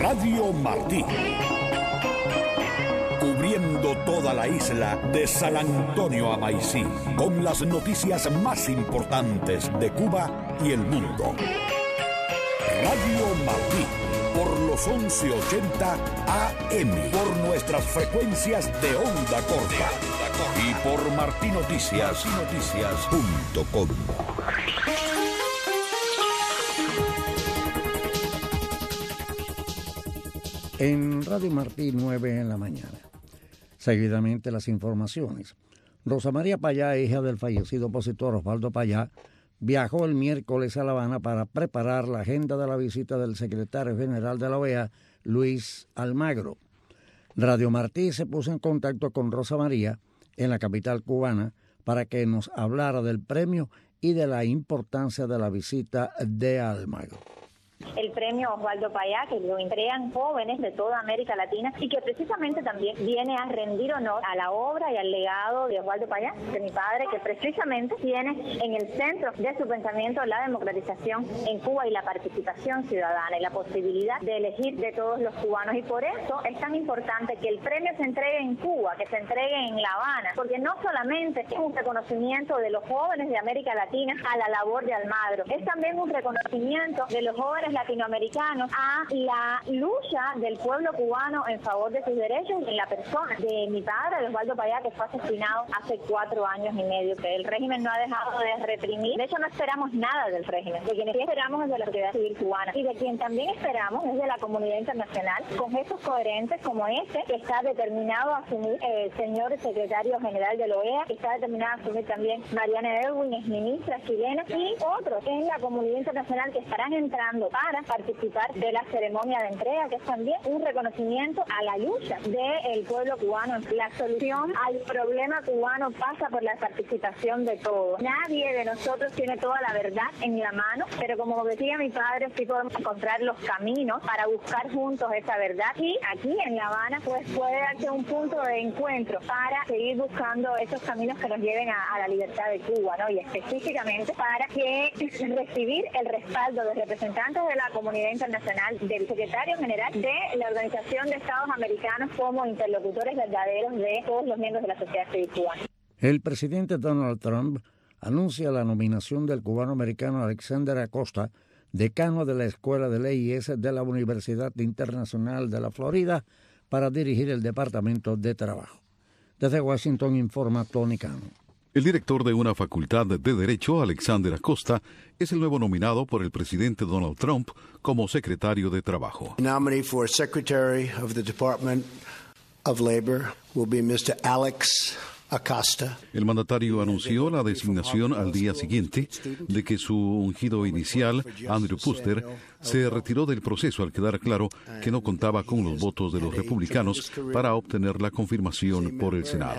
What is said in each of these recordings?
Radio Martí. Cubriendo toda la isla de San Antonio a Maicí, con las noticias más importantes de Cuba y el mundo. Radio Martí, por los 1180 AM, por nuestras frecuencias de onda corta y por martinoticias.com. En Radio Martí, 9 en la mañana. Seguidamente las informaciones. Rosa María Payá, hija del fallecido opositor Osvaldo Payá, viajó el miércoles a La Habana para preparar la agenda de la visita del secretario general de la OEA, Luis Almagro. Radio Martí se puso en contacto con Rosa María en la capital cubana para que nos hablara del premio y de la importancia de la visita de Almagro. El premio Osvaldo Payá, que lo entregan jóvenes de toda América Latina y que precisamente también viene a rendir honor a la obra y al legado de Osvaldo Payá, de mi padre, que precisamente tiene en el centro de su pensamiento la democratización en Cuba y la participación ciudadana y la posibilidad de elegir de todos los cubanos. Y por eso es tan importante que el premio se entregue en Cuba, que se entregue en La Habana, porque no solamente es un reconocimiento de los jóvenes de América Latina a la labor de Almagro, es también un reconocimiento de los jóvenes latinoamericanos a la lucha del pueblo cubano en favor de sus derechos y en la persona de mi padre, de Osvaldo Payá, que fue asesinado hace 4 años y medio, que el régimen no ha dejado de reprimir. De hecho, no esperamos nada del régimen. De quienes sí esperamos es de la sociedad civil cubana y de quien también esperamos es de la comunidad internacional, con gestos coherentes como este, que está determinado a asumir el señor secretario general de la OEA, que está determinado a asumir también Mariana Elwin, es ministra chilena, y otros en la comunidad internacional que estarán entrando para participar de la ceremonia de entrega, que es también un reconocimiento a la lucha del pueblo cubano. La solución al problema cubano pasa por la participación de todos. Nadie de nosotros tiene toda la verdad en la mano, pero como decía mi padre, sí podemos encontrar los caminos para buscar juntos esa verdad, y aquí en La Habana pues puede darse un punto de encuentro para seguir buscando esos caminos que nos lleven a la libertad de Cuba, ¿no? Y específicamente para que recibir el respaldo de representantes de la comunidad internacional, del secretario general de la Organización de Estados Americanos, como interlocutores verdaderos de todos los miembros de la sociedad civil cubana. El presidente Donald Trump anuncia la nominación del cubano-americano Alexander Acosta, decano de la Escuela de Leyes de la Universidad Internacional de la Florida, para dirigir el Departamento de Trabajo. Desde Washington informa Tony Cano. El director de una facultad de Derecho, Alexander Acosta, es el nuevo nominado por el presidente Donald Trump como secretario de Trabajo. The nominee for Secretary of the Department of Labor will be Mr. Alex Acosta. El mandatario anunció la designación al día siguiente de que su ungido inicial, Andrew Puster, se retiró del proceso al quedar claro que no contaba con los votos de los republicanos para obtener la confirmación por el Senado.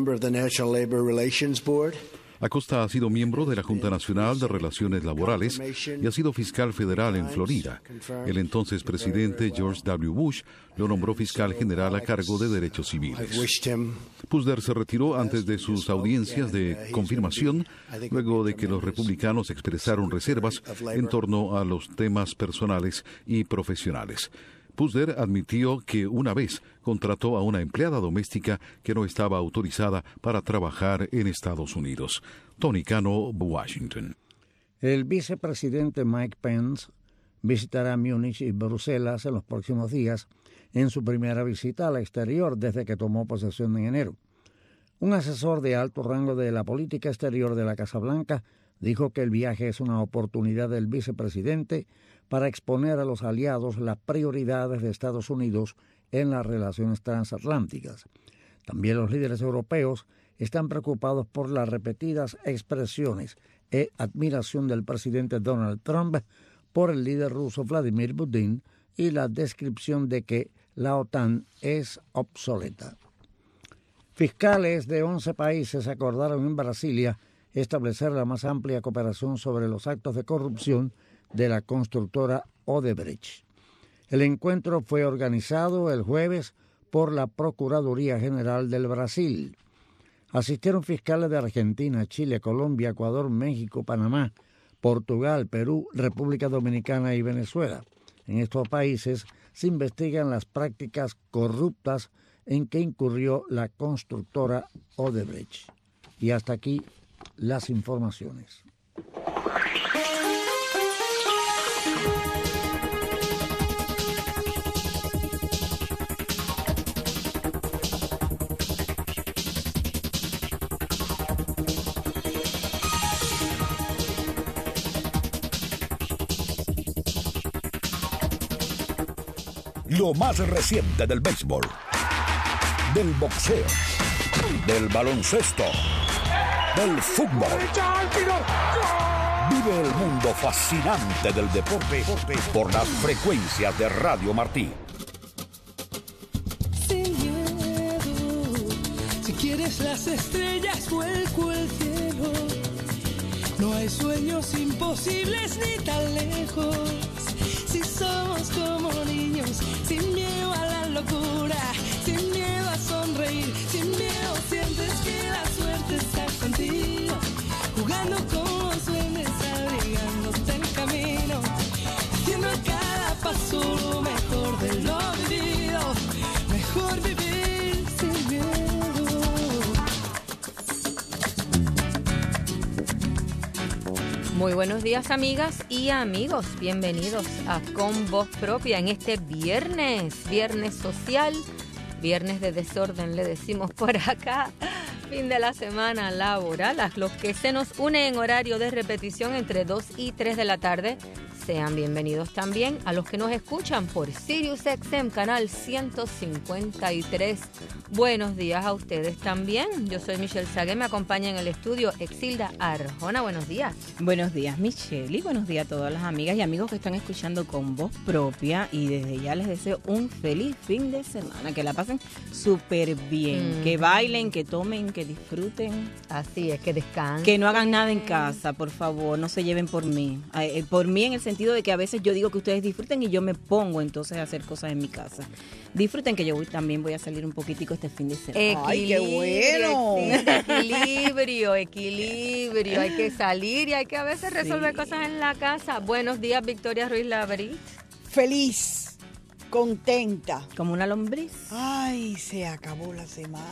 Acosta ha sido miembro de la Junta Nacional de Relaciones Laborales y ha sido fiscal federal en Florida. El entonces presidente George W. Bush lo nombró fiscal general a cargo de derechos civiles. Pusder se retiró antes de sus audiencias de confirmación, luego de que los republicanos expresaron reservas en torno a los temas personales y profesionales. Pusder admitió que una vez contrató a una empleada doméstica que no estaba autorizada para trabajar en Estados Unidos. Tony Cano, Washington. El vicepresidente Mike Pence visitará Múnich y Bruselas en los próximos días en su primera visita al exterior desde que tomó posesión en enero. Un asesor de alto rango de la política exterior de la Casa Blanca dijo que el viaje es una oportunidad del vicepresidente para exponer a los aliados las prioridades de Estados Unidos en las relaciones transatlánticas. También los líderes europeos están preocupados por las repetidas expresiones e admiración del presidente Donald Trump por el líder ruso Vladimir Putin y la descripción de que la OTAN es obsoleta. Fiscales de 11 países acordaron en Brasilia establecer la más amplia cooperación sobre los actos de corrupción de la constructora Odebrecht. El encuentro fue organizado el jueves por la Procuraduría General del Brasil. Asistieron fiscales de Argentina, Chile, Colombia, Ecuador, México, Panamá, Portugal, Perú, República Dominicana y Venezuela. En estos países se investigan las prácticas corruptas en que incurrió la constructora Odebrecht. Y hasta aquí las informaciones. Lo más reciente del béisbol, del boxeo, del baloncesto, del fútbol. Vive el mundo fascinante del deporte por las frecuencias de Radio Martí. Sin miedo, si quieres las estrellas vuelco el cielo. No hay sueños imposibles ni tan lejos. Si somos como niños, sin miedo a la locura, sin miedo a sonreír, sin miedo sientes que la suerte está contigo, jugando con los duendes, abrigándote el camino, haciendo a cada paso lo mejor de lo vivido, mejor vivir sin miedo. Muy buenos días, amigas y amigos. Bienvenidos a Con Voz Propia en este viernes social, viernes de desorden, le decimos por acá. Fin de la semana laboral, a los que se nos unen en horario de repetición entre 2 y 3 de la tarde. Sean bienvenidos también a los que nos escuchan por Sirius XM, canal 153. Buenos días a ustedes también. Yo soy Michelle Sagué, me acompaña en el estudio Exilda Arjona. Buenos días. Buenos días, Michelle, y buenos días a todas las amigas y amigos que están escuchando Con Voz Propia. Y desde ya les deseo un feliz fin de semana, que la pasen súper bien, que bailen, que tomen, que disfruten. Así es, que descansen. Que no hagan nada en casa, por favor, no se lleven por mí. Por mí en el sentido de que a veces yo digo que ustedes disfruten y yo me pongo entonces a hacer cosas en mi casa. Disfruten, que yo también voy a salir un poquitico este fin de semana. ¡Ay, qué bueno! Equilibrio. Hay que salir y hay que a veces resolver cosas en la casa. Buenos días, Victoria Ruiz Labrit. Feliz, contenta. Como una lombriz. Ay, se acabó la semana.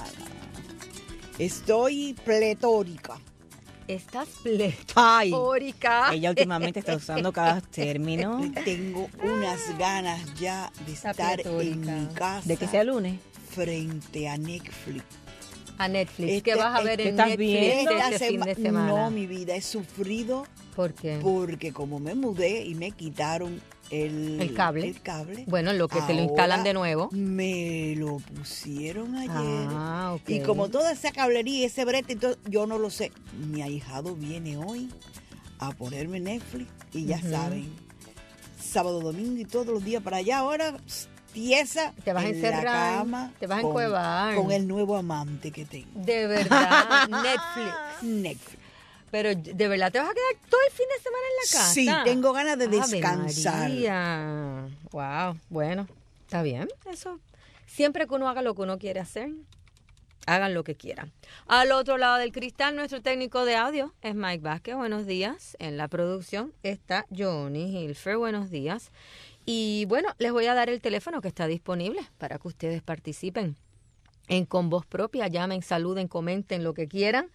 Estoy pletórica. Estás pletórica. Ella últimamente está usando cada término. Tengo unas ganas ya de estar en mi casa. ¿De que sea lunes? Frente a Netflix. A Netflix. ¿Qué vas a ver en estás Netflix viendo? este fin de semana? No, mi vida, he sufrido. ¿Por qué? Porque como me mudé y me quitaron el cable. Bueno, lo que te lo instalan de nuevo. Me lo pusieron ayer. Okay. Y como toda esa cablería y ese brete, entonces, yo no lo sé. Mi ahijado viene hoy a ponerme Netflix y ya saben, sábado, domingo y todos los días para allá. Ahora tiesa te vas a encerrar, la cama, te vas a encuevar con el nuevo amante que tengo. De verdad, Netflix. Pero ¿de verdad te vas a quedar todo el fin de semana en la casa? Sí, tengo ganas de descansar. María. Wow, bueno, está bien. Eso, siempre que uno haga lo que uno quiere hacer, hagan lo que quieran. Al otro lado del cristal, nuestro técnico de audio es Mike Vázquez. Buenos días. En la producción está Johnny Hilfer. Buenos días. Y bueno, les voy a dar el teléfono que está disponible para que ustedes participen en Con Voz Propia. Llamen, saluden, comenten lo que quieran.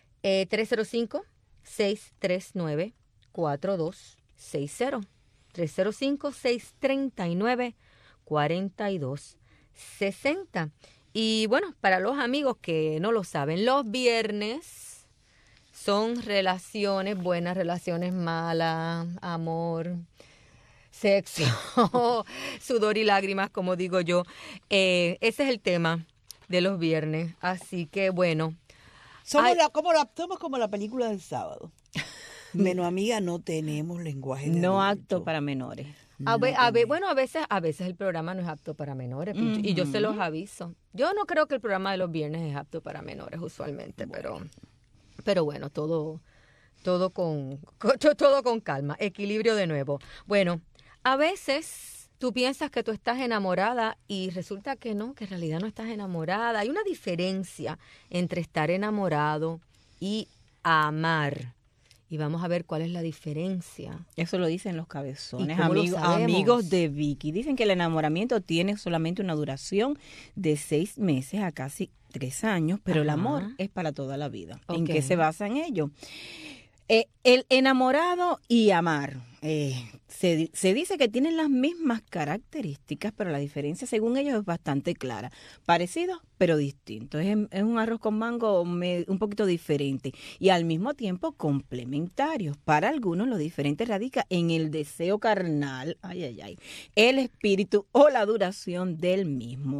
305-639-4260. 305-639-4260. Y bueno, para los amigos que no lo saben, los viernes son relaciones buenas, relaciones malas, amor, sexo, sudor y lágrimas, como digo yo. Ese es el tema de los viernes. Así que bueno. Somos como la película del sábado. Menos amiga, no tenemos lenguaje de no adulto. Apto para menores. Bueno, a veces el programa no es apto para menores, y yo se los aviso. Yo no creo que el programa de los viernes es apto para menores usualmente, pero bueno, todo con calma, equilibrio de nuevo. Bueno, a veces tú piensas que tú estás enamorada y resulta que no, que en realidad no estás enamorada. Hay una diferencia entre estar enamorado y amar. y vamos a ver cuál es la diferencia. Eso lo dicen los cabezones, ¿Cómo lo sabemos? amigos de Vicky. Dicen que el enamoramiento tiene solamente una duración de 6 meses a casi 3 años, pero el amor es para toda la vida. Ok. ¿En qué se basa en ello? El enamorado y amar. Se dice que tienen las mismas características, pero la diferencia según ellos es bastante clara. Parecidos, pero distintos. Es un arroz con mango un poquito diferente y al mismo tiempo complementarios. Para algunos lo diferente radica en el deseo carnal, el espíritu o la duración del mismo.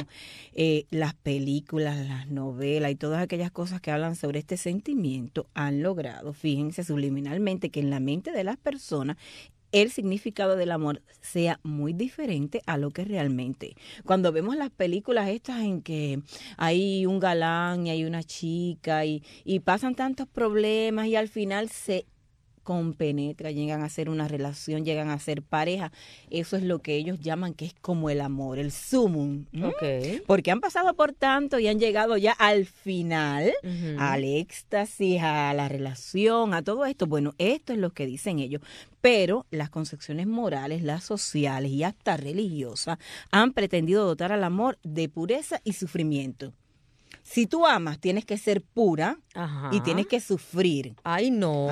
Las películas, las novelas y todas aquellas cosas que hablan sobre este sentimiento han logrado, fíjense subliminalmente, que en la mente de las personas el significado del amor sea muy diferente a lo que realmente. Cuando vemos las películas estas en que hay un galán y hay una chica y pasan tantos problemas y al final se compenetra, llegan a ser una relación, llegan a ser pareja, eso es lo que ellos llaman que es como el amor, el sumum. Okay. Porque han pasado por tanto y han llegado ya al final, al éxtasis, a la relación, a todo esto. Bueno, esto es lo que dicen ellos. Pero las concepciones morales, las sociales y hasta religiosas han pretendido dotar al amor de pureza y sufrimiento. Si tú amas, tienes que ser pura y tienes que sufrir. Ay, no.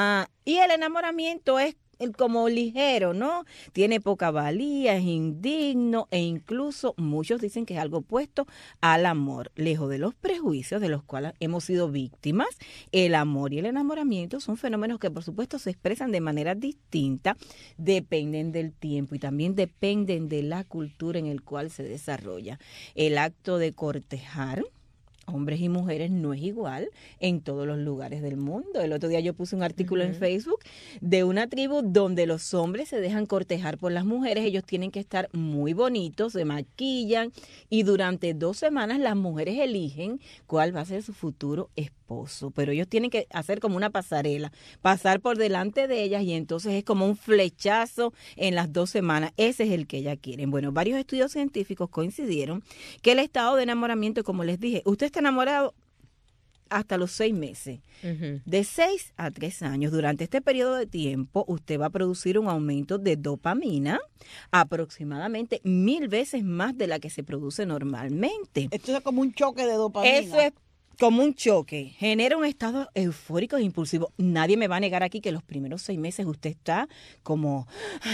Y el enamoramiento es como ligero, ¿no? Tiene poca valía, es indigno e incluso muchos dicen que es algo opuesto al amor. Lejos de los prejuicios de los cuales hemos sido víctimas, el amor y el enamoramiento son fenómenos que por supuesto se expresan de manera distinta, dependen del tiempo y también dependen de la cultura en el cual se desarrolla. El acto de cortejar hombres y mujeres no es igual en todos los lugares del mundo. El otro día yo puse un artículo en Facebook de una tribu donde los hombres se dejan cortejar por las mujeres. Ellos tienen que estar muy bonitos, se maquillan y durante 2 semanas las mujeres eligen cuál va a ser su futuro esposo. Pero ellos tienen que hacer como una pasarela, pasar por delante de ellas y entonces es como un flechazo en las 2 semanas. Ese es el que ellas quieren. Bueno, varios estudios científicos coincidieron que el estado de enamoramiento, como les dije, usted está enamorado hasta los 6 meses, de 6 a 3 años. Durante este periodo de tiempo, usted va a producir un aumento de dopamina aproximadamente 1000 veces más de la que se produce normalmente. Esto es como un choque de dopamina. Eso es como un choque, genera un estado eufórico e impulsivo. Nadie me va a negar aquí que los primeros 6 meses usted está como,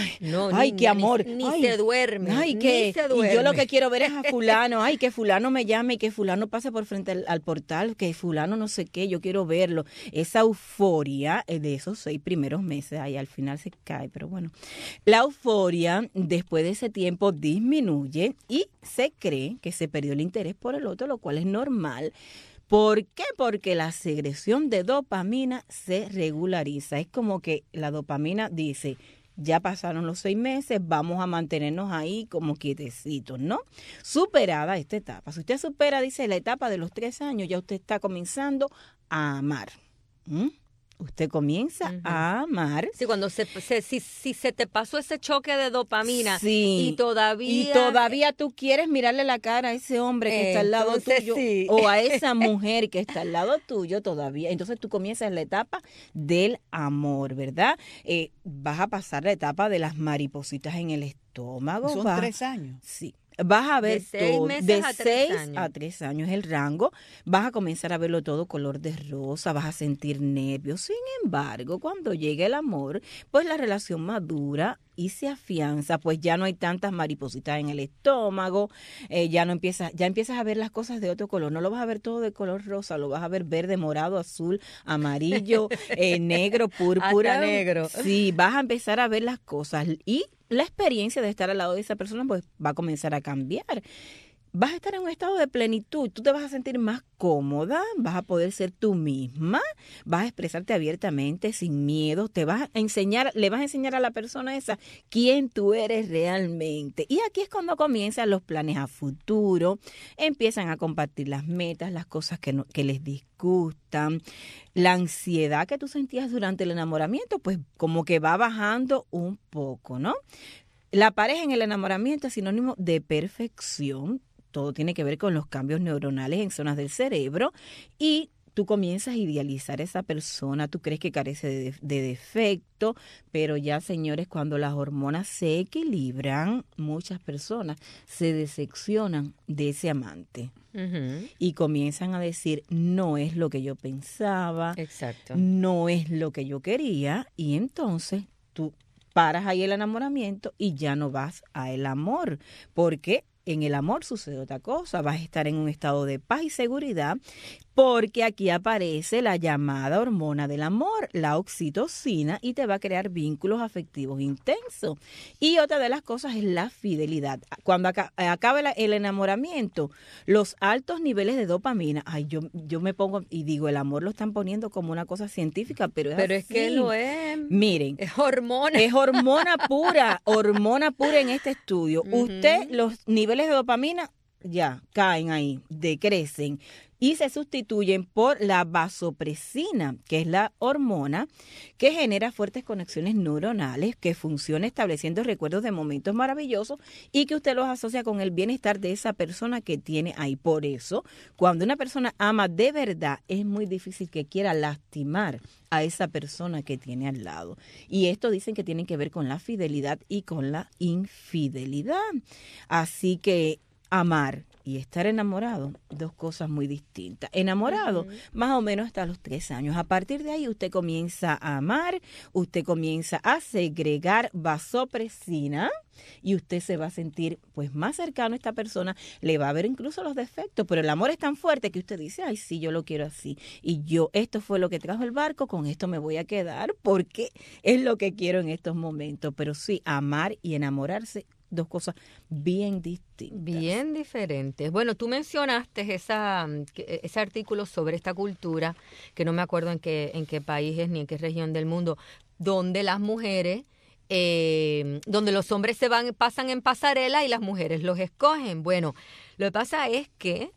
qué amor. Ni se duerme. Y yo lo que quiero ver es a fulano, que fulano me llame y que fulano pase por frente al portal, que fulano no sé qué, yo quiero verlo. Esa euforia de esos 6 primeros meses, al final se cae, pero bueno. La euforia después de ese tiempo disminuye y se cree que se perdió el interés por el otro, lo cual es normal. ¿Por qué? Porque la secreción de dopamina se regulariza. Es como que la dopamina dice, ya pasaron los 6 meses, vamos a mantenernos ahí como quietecitos, ¿no? Superada esta etapa. Si usted supera, dice, la etapa de los 3 años, ya usted está comenzando a amar. Usted comienza a amar. Sí, cuando si se te pasó ese choque de dopamina sí, y todavía tú quieres mirarle la cara a ese hombre que está al lado tuyo o a esa mujer que está al lado tuyo todavía. Entonces tú comienzas la etapa del amor, ¿verdad? Vas a pasar la etapa de las maripositas en el estómago. Son 3 años. Sí. Vas a ver de 6 todo, meses de a 3 6 años. a 3 años el rango, vas a comenzar a verlo todo color de rosa, vas a sentir nervios. Sin embargo, cuando llegue el amor, pues la relación madura y se afianza, pues ya no hay tantas maripositas en el estómago, ya empiezas a ver las cosas de otro color, no lo vas a ver todo de color rosa, lo vas a ver verde, morado, azul, amarillo, negro, púrpura. Hasta negro. Sí, vas a empezar a ver las cosas y la experiencia de estar al lado de esa persona pues va a comenzar a cambiar. Vas a estar en un estado de plenitud, tú te vas a sentir más cómoda, vas a poder ser tú misma, vas a expresarte abiertamente, sin miedo, le vas a enseñar a la persona esa quién tú eres realmente. Y aquí es cuando comienzan los planes a futuro, empiezan a compartir las metas, las cosas que les disgustan, la ansiedad que tú sentías durante el enamoramiento, pues como que va bajando un poco, ¿no? La pareja en el enamoramiento es sinónimo de perfección. Todo tiene que ver con los cambios neuronales en zonas del cerebro y tú comienzas a idealizar a esa persona, tú crees que carece de defecto, pero ya, señores, cuando las hormonas se equilibran, muchas personas se decepcionan de ese amante. Y comienzan a decir, no es lo que yo pensaba, exacto, no es lo que yo quería, y entonces tú paras ahí el enamoramiento y ya no vas a el amor, porque en el amor sucede otra cosa, vas a estar en un estado de paz y seguridad, porque aquí aparece la llamada hormona del amor, la oxitocina, y te va a crear vínculos afectivos intensos. Y otra de las cosas es la fidelidad. Cuando acabe el enamoramiento, los altos niveles de dopamina, yo me pongo y digo, el amor lo están poniendo como una cosa científica, pero es que lo es. Miren, es hormona. Es hormona pura en este estudio. Usted, los niveles de dopamina ya caen ahí, decrecen y se sustituyen por la vasopresina, que es la hormona que genera fuertes conexiones neuronales, que funciona estableciendo recuerdos de momentos maravillosos y que usted los asocia con el bienestar de esa persona que tiene ahí. Por eso, cuando una persona ama de verdad, es muy difícil que quiera lastimar a esa persona que tiene al lado. Y esto dicen que tiene que ver con la fidelidad y con la infidelidad. Así que amar y estar enamorado, dos cosas muy distintas. Enamorado, más o menos hasta los 3 años. A partir de ahí usted comienza a amar, usted comienza a segregar vasopresina y usted se va a sentir pues más cercano a esta persona, le va a ver incluso los defectos, pero el amor es tan fuerte que usted dice, ay sí, yo lo quiero así, y esto fue lo que trajo el barco, con esto me voy a quedar porque es lo que quiero en estos momentos. Pero sí, amar y enamorarse, dos cosas bien distintas. Bien diferentes. Bueno, tú mencionaste ese artículo sobre esta cultura, que no me acuerdo en qué país es ni en qué región del mundo, donde las mujeres, donde los hombres pasan en pasarela y las mujeres los escogen. Bueno, lo que pasa es que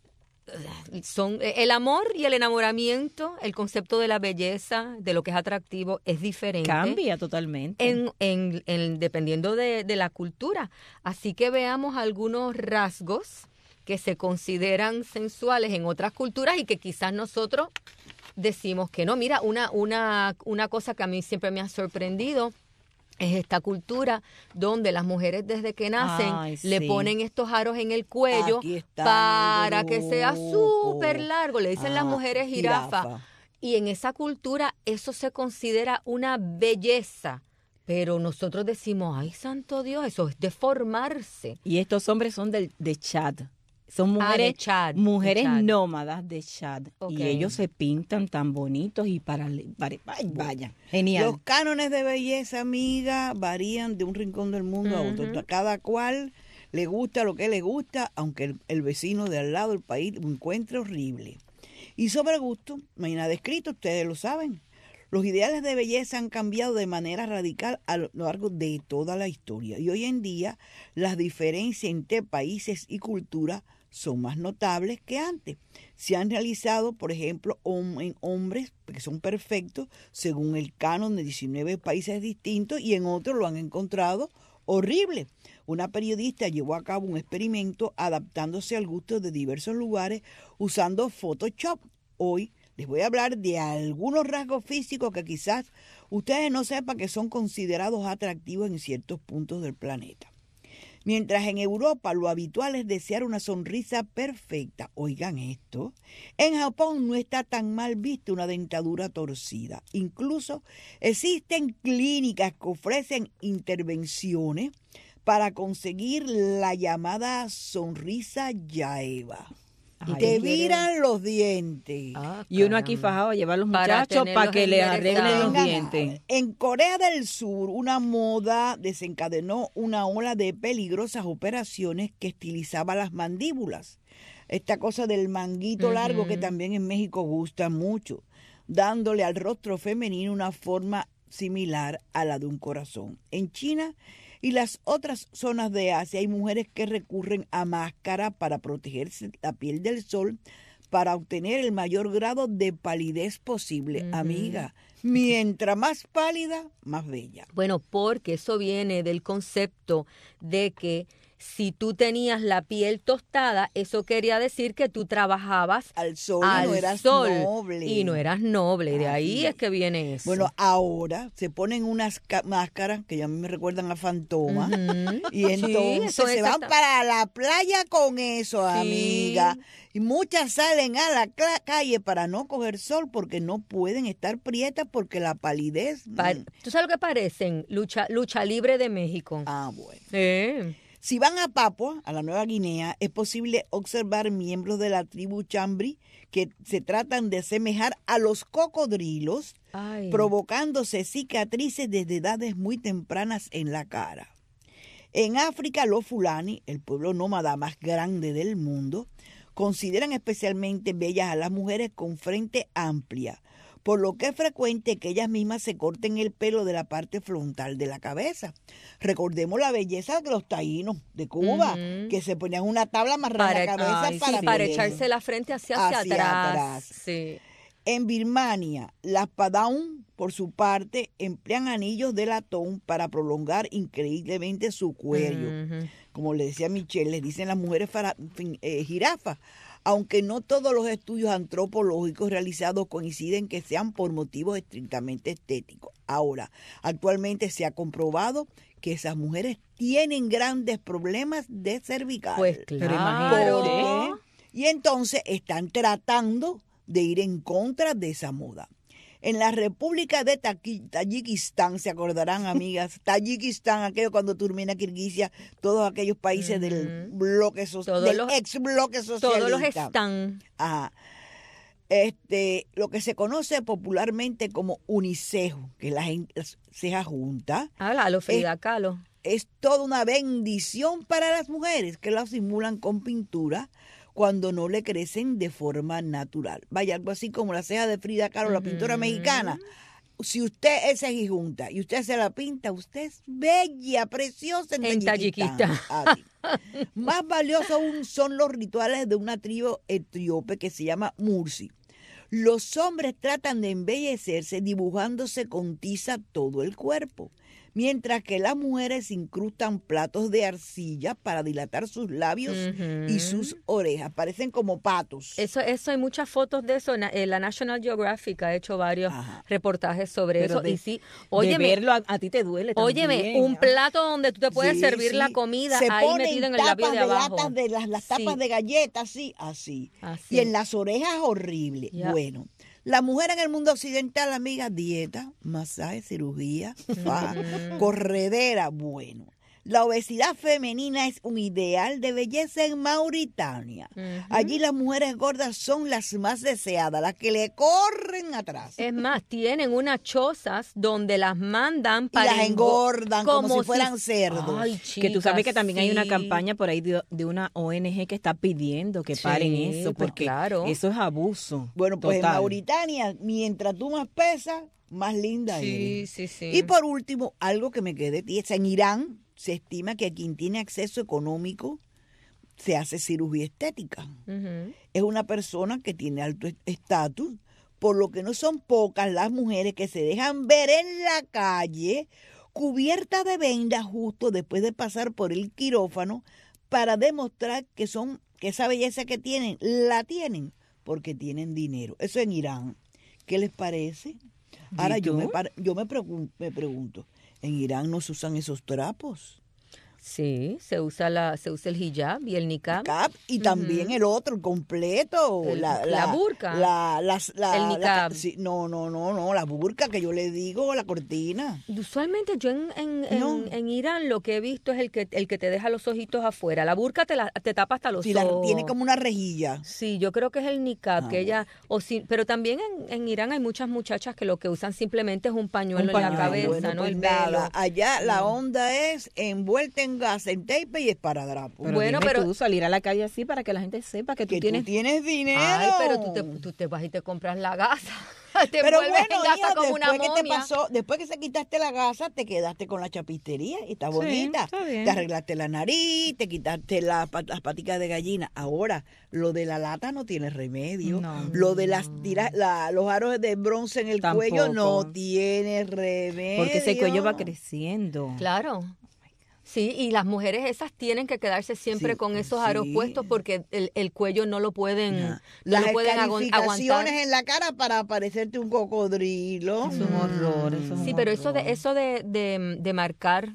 son el amor y el enamoramiento, el concepto de la belleza, de lo que es atractivo, es diferente. Cambia totalmente. Dependiendo de la cultura. Así que veamos algunos rasgos que se consideran sensuales en otras culturas y que quizás nosotros decimos que no. Mira, una cosa que a mí siempre me ha sorprendido es esta cultura donde las mujeres desde que nacen le ponen estos aros en el cuello para que sea súper largo. Le dicen las mujeres jirafa. Y en esa cultura eso se considera una belleza. Pero nosotros decimos, ay, santo Dios, eso es deformarse. Y estos hombres son de Chad. Son mujeres, mujeres nómadas de Chad. Okay. Y ellos se pintan tan bonitos y vaya, genial. Los cánones de belleza, amiga, varían de un rincón del mundo a otro. Cada cual le gusta lo que le gusta, aunque el vecino de al lado del país lo encuentre horrible. Y sobre gusto, no hay nada escrito, ustedes lo saben. Los ideales de belleza han cambiado de manera radical a lo largo de toda la historia. Y hoy en día las diferencias entre países y culturas son más notables que antes. Se han realizado, por ejemplo, en hombres que son perfectos según el canon de 19 países distintos y en otros lo han encontrado horrible. Una periodista llevó a cabo un experimento adaptándose al gusto de diversos lugares usando Photoshop. Hoy les voy a hablar de algunos rasgos físicos que quizás ustedes no sepan que son considerados atractivos en ciertos puntos del planeta. Mientras en Europa lo habitual es desear una sonrisa perfecta, oigan esto, en Japón no está tan mal vista una dentadura torcida. Incluso existen clínicas que ofrecen intervenciones para conseguir la llamada sonrisa Yaeva. Y te viran los dientes. Y uno aquí fajado a llevar a los muchachos para que le arreglen los dientes. En Corea del Sur, una moda desencadenó una ola de peligrosas operaciones que estilizaba las mandíbulas. Esta cosa del manguito largo que también en México gusta mucho, dándole al rostro femenino una forma similar a la de un corazón. En China y las otras zonas de Asia hay mujeres que recurren a máscara para protegerse la piel del sol para obtener el mayor grado de palidez posible. Amiga, mientras más pálida, más bella. Bueno, porque eso viene del concepto de que si tú tenías la piel tostada, eso quería decir que tú trabajabas al sol y no eras noble. Y no eras noble. De ahí es que viene eso. Bueno, ahora se ponen unas máscaras que a mí me recuerdan a Fantoma. Y entonces se van para la playa con eso, amiga. Y muchas salen a la calle para no coger sol porque no pueden estar prietas porque la palidez... ¿Tú sabes lo que parecen? Lucha Libre de México. Bueno. Si van a Papua, a la Nueva Guinea, es posible observar miembros de la tribu Chambri que se tratan de asemejar a los cocodrilos, provocándose cicatrices desde edades muy tempranas en la cara. En África, los Fulani, el pueblo nómada más grande del mundo, consideran especialmente bellas a las mujeres con frente amplia, por lo que es frecuente que ellas mismas se corten el pelo de la parte frontal de la cabeza. Recordemos la belleza de los taínos de Cuba, que se ponían una tabla amarrada en la cabeza para echarse la frente hacia atrás. Sí. En Birmania, las Padawan, por su parte, emplean anillos de latón para prolongar increíblemente su cuello. Como le decía Michelle, les dicen las mujeres jirafas, aunque no todos los estudios antropológicos realizados coinciden que sean por motivos estrictamente estéticos. Ahora, actualmente se ha comprobado que esas mujeres tienen grandes problemas de cervical. Pues claro. Y entonces están tratando de ir en contra de esa moda. En la República de Tayikistán, se acordarán, amigas, Tayikistán, aquello cuando termina Kirguisia, todos aquellos países del bloque social, ex bloque socialista. Todos los están. Ajá. Lo que se conoce popularmente como unicejo, que es la ceja junta. Lo Frida Kahlo. Es toda una bendición para las mujeres que la simulan con pintura cuando no le crecen de forma natural. Vaya, algo así como la ceja de Frida Kahlo, la pintora mexicana. Si usted es cejijunta y usted se la pinta, usted es bella, preciosa en Tayikistán. Más valioso aún son los rituales de una tribu etíope que se llama Mursi. Los hombres tratan de embellecerse dibujándose con tiza todo el cuerpo, mientras que las mujeres incrustan platos de arcilla para dilatar sus labios y sus orejas. Parecen como patos. Eso hay muchas fotos de eso. La National Geographic ha hecho varios reportajes sobre eso. Y sí, óyeme, de verlo a ti te duele también. Óyeme, un plato donde tú te puedes servir la comida se ahí metido en el labio de abajo. Latas de las tapas de galletas, así. Y en las orejas horrible. Bueno. La mujer en el mundo occidental, amiga, dieta, masaje, cirugía, corredera, bueno. La obesidad femenina es un ideal de belleza en Mauritania. Allí las mujeres gordas son las más deseadas, las que le corren atrás. Es más, tienen unas chozas donde las mandan para... Y las engordan como si fueran cerdos. Ay, chica, que tú sabes que también hay una campaña por ahí de una ONG que está pidiendo que paren eso, porque eso es abuso. Bueno, pues en Mauritania, mientras tú más pesas, más linda eres. Sí. Y por último, algo que me quedé tiesa, en Irán se estima que quien tiene acceso económico se hace cirugía estética. Es una persona que tiene alto estatus, por lo que no son pocas las mujeres que se dejan ver en la calle cubiertas de vendas justo después de pasar por el quirófano para demostrar que esa belleza que tienen, la tienen porque tienen dinero. Eso en Irán. ¿Qué les parece? Ahora yo me pregunto, ¿en Irán no se usan esos trapos? Sí, se usa el hijab y el niqab. Y también el otro, el completo. La burka. El niqab. No, la burka que yo le digo, la cortina. Usualmente yo en Irán lo que he visto es el que te deja los ojitos afuera. La burka te tapa hasta los ojos. Tiene como una rejilla. Sí, yo creo que es el niqab, pero también en Irán hay muchas muchachas que lo que usan simplemente es un pañuelo en la cabeza, bueno, ¿no? Pues el velo. Allá la onda es envuelta en gas, en tape y esparadrapo. Pero tú salir a la calle así para que la gente sepa que tú tienes dinero. Ay, pero tú te vas y te compras la gasa. Pero bueno, hija, como una momia. Después que se quitaste la gasa, te quedaste con la chapistería y está bonita. Está bien. Te arreglaste la nariz, te quitaste las paticas de gallina. Ahora, lo de la lata no tiene remedio. No. Lo de los aros de bronce en el cuello no tiene remedio. Porque ese cuello va creciendo. Claro. Sí, y las mujeres esas tienen que quedarse siempre con esos aros puestos porque el cuello no lo pueden, no las lo pueden escarificaciones aguantar. en la cara para parecerte un cocodrilo. Es un horror. Sí, pero eso de marcar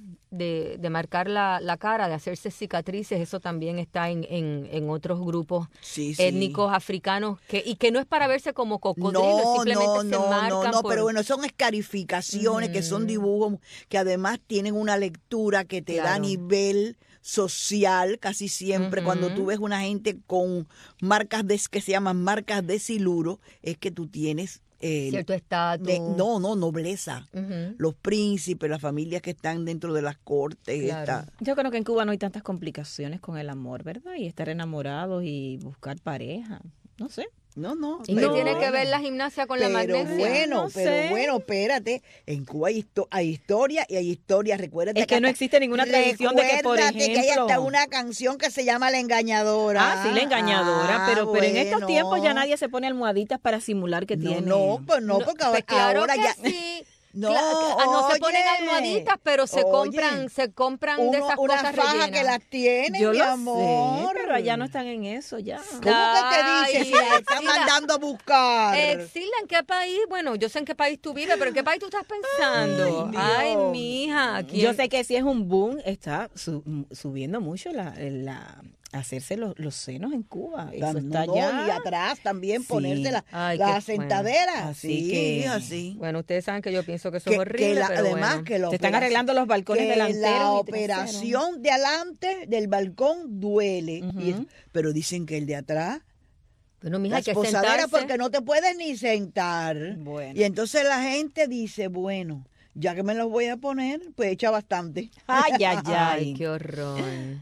la cara, de hacerse cicatrices, eso también está en otros grupos étnicos africanos que no es para verse como cocodrilos, simplemente se marcan. Pero bueno, son escarificaciones que son dibujos que además tienen una lectura que te da nivel social casi siempre. Cuando tú ves una gente con marcas que se llaman marcas de siluro, es que tú tienes cierto estatus. Nobleza. Los príncipes, las familias que están dentro de las cortes. Claro. Yo creo que en Cuba no hay tantas complicaciones con el amor, ¿verdad? Y estar enamorados y buscar pareja. No sé. No. ¿Y qué tiene que ver la gimnasia con la magnesia? Bueno, espérate. En Cuba hay historia y hay historia. Recuérdate es que no existe ninguna tradición de que, por ejemplo... que hay hasta una canción que se llama La Engañadora. Ah, sí, La Engañadora. Pero en estos tiempos ya nadie se pone almuhaditas para simular que tiene... Porque ahora ya... Sí. No, no se ponen almohaditas, pero se compran de esas una cosas faja rellenas. que las tienen, Yo mi lo amor. sé, pero allá no están en eso ya. ¿Cómo que te dices? Si las están mandando a buscar. Exilda, ¿en qué país? Bueno, yo sé en qué país tú vives, pero ¿en qué país tú estás pensando? Ay, mija. Yo sé que si es un boom, está subiendo mucho hacerse los senos en Cuba. Eso está allá. Y atrás también ponerse la sentadera. Así. Bueno, ustedes saben que yo pienso que eso es horrible, pero además que se están arreglando los balcones delanteros. La operación de adelante del balcón duele, pero dicen que el de atrás... Bueno, mija, hay que posadera sentarse. porque no te puedes ni sentar. Bueno. Y entonces la gente dice, bueno, ya que me los voy a poner, pues echa bastante. Ay, qué horror.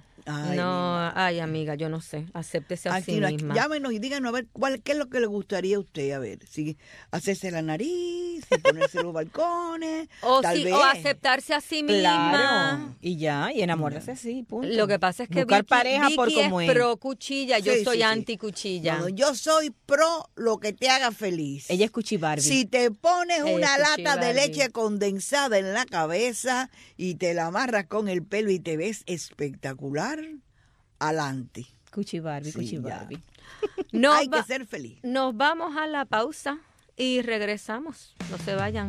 Ay, amiga, yo no sé. Acéptese a sí misma. Llámenos y díganos a ver qué es lo que le gustaría a usted, a ver, si hacerse la nariz, si ponerse los balcones, o vez. O aceptarse a sí misma. Claro. Y enamorarse así, punto. Lo que pasa es que buscar pareja Vicky por como es pro cuchilla, yo soy anti cuchilla. No, yo soy pro lo que te haga feliz. Ella es Cuchi Barbie. Si te pones una lata Barbie de leche condensada en la cabeza y te la amarras con el pelo y te ves espectacular, adelante. Cuchi Barbie, Cuchi Barbie. Hay que ser feliz. Nos vamos a la pausa y regresamos. No se vayan.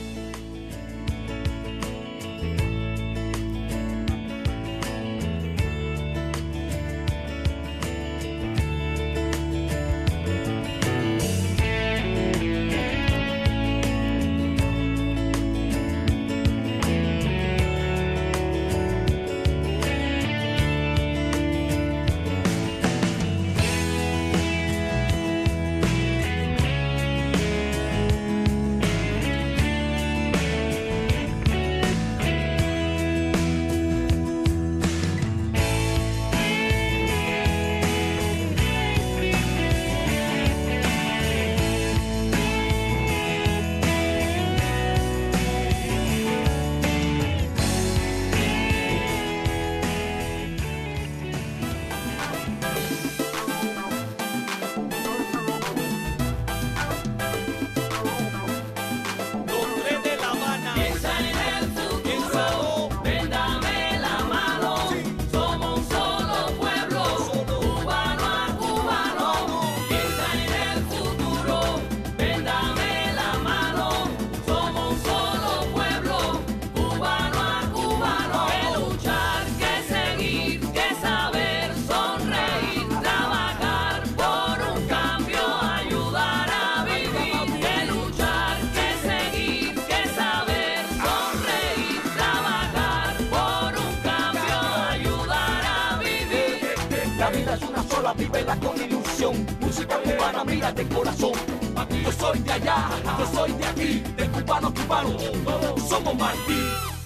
Vívela con ilusión, música cubana, mira de corazón. Yo soy de allá, yo soy de aquí, de cubano a cubano, todos somos Martí.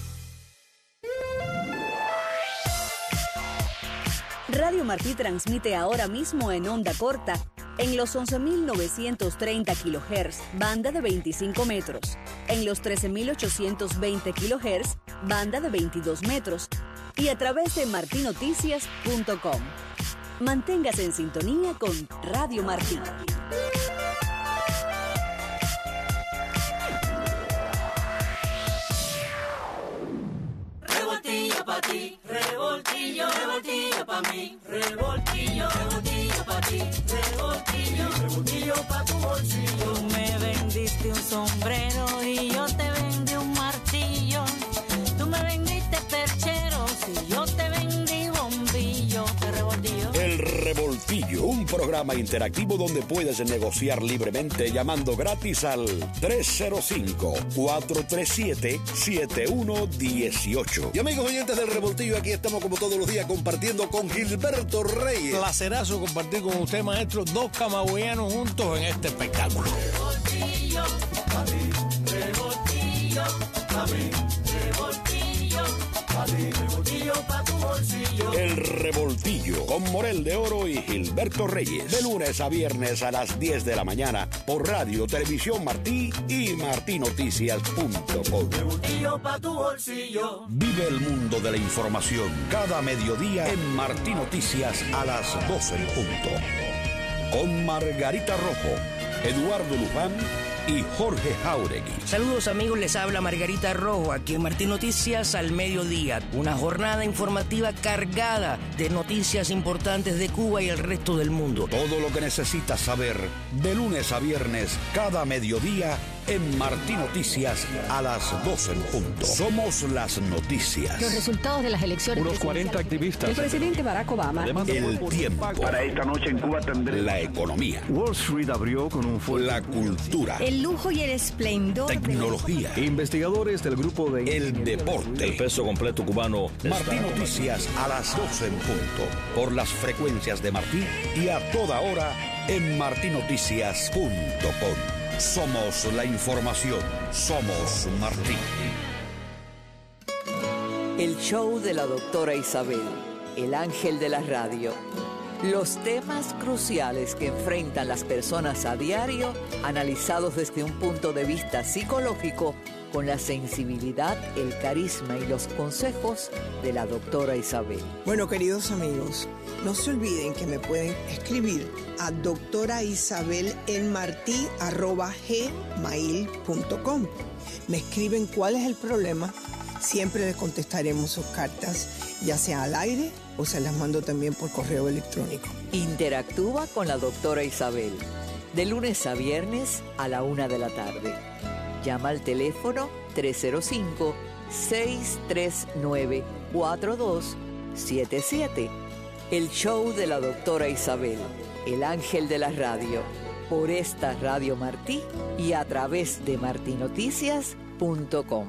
Radio Martí transmite ahora mismo en onda corta en los 11.930 kHz, banda de 25 metros, en los 13.820 kHz, banda de 22 metros, y a través de martinoticias.com. Manténgase en sintonía con Radio Martí. Revoltillo pa' ti. pa' mí, revoltillo, revoltillo pa' ti, revoltillo, revoltillo pa' tu bolsillo. Tú me vendiste un sombrero y yo te vendí un martillo. Tú me vendiste percheros y yo te vendí bombillo. ¿Qué revoltillo? El Revoltillo, un programa interactivo donde puedes negociar libremente llamando gratis al 305-437-7118. Y amigos oyentes del Revoltillo, aquí estamos como todos los días compartiendo con Gilberto Reyes. Placerazo compartir con usted, maestro, dos camagüeyanos juntos en este espectáculo. Revoltillo, pa' mí, revoltillo, pa' mí, revoltillo, pa' mí, revoltillo pa' tu bolsillo. El Revoltillo con Morel de Oro y Gilberto Reyes. De lunes a viernes a las 10 de la mañana por Radio Televisión Martí y martinoticias.com. Revoltillo pa' tu bolsillo. Vive el mundo de la información cada mediodía en Martí Noticias a las 12 en punto. Con Margarita Rojo, Eduardo Luján y Jorge Jauregui. Saludos amigos, les habla Margarita Rojo aquí en Martí Noticias al mediodía. Una jornada informativa cargada de noticias importantes de Cuba y el resto del mundo. Todo lo que necesitas saber de lunes a viernes cada mediodía en Martí Noticias a las 12 en punto. Somos las noticias. Los resultados de las elecciones. Unos 40 activistas. El presidente Barack Obama. El tiempo. Para esta noche en Cuba tendré. La economía. Wall Street abrió con un fuerte. La cultura. El lujo y el esplendor. Tecnología. Investigadores del grupo de. El deporte. El peso completo cubano. Martí Noticias a las 12 en punto. Por las frecuencias de Martí y a toda hora en martinoticias.com. Somos la información. Somos Martí. El show de la doctora Isabel, el ángel de la radio. Los temas cruciales que enfrentan las personas a diario, analizados desde un punto de vista psicológico, con la sensibilidad, el carisma y los consejos de la doctora Isabel. Bueno, queridos amigos, no se olviden que me pueden escribir a doctoraisabelelmartí@gmail.com. Me escriben cuál es el problema, siempre les contestaremos sus cartas, ya sea al aire o se las mando también por correo electrónico. Interactúa con la doctora Isabel, de lunes a viernes a la 1 de la tarde. Llama al teléfono 305-639-4277. El show de la doctora Isabel, el ángel de la radio, por esta Radio Martí y a través de martinoticias.com.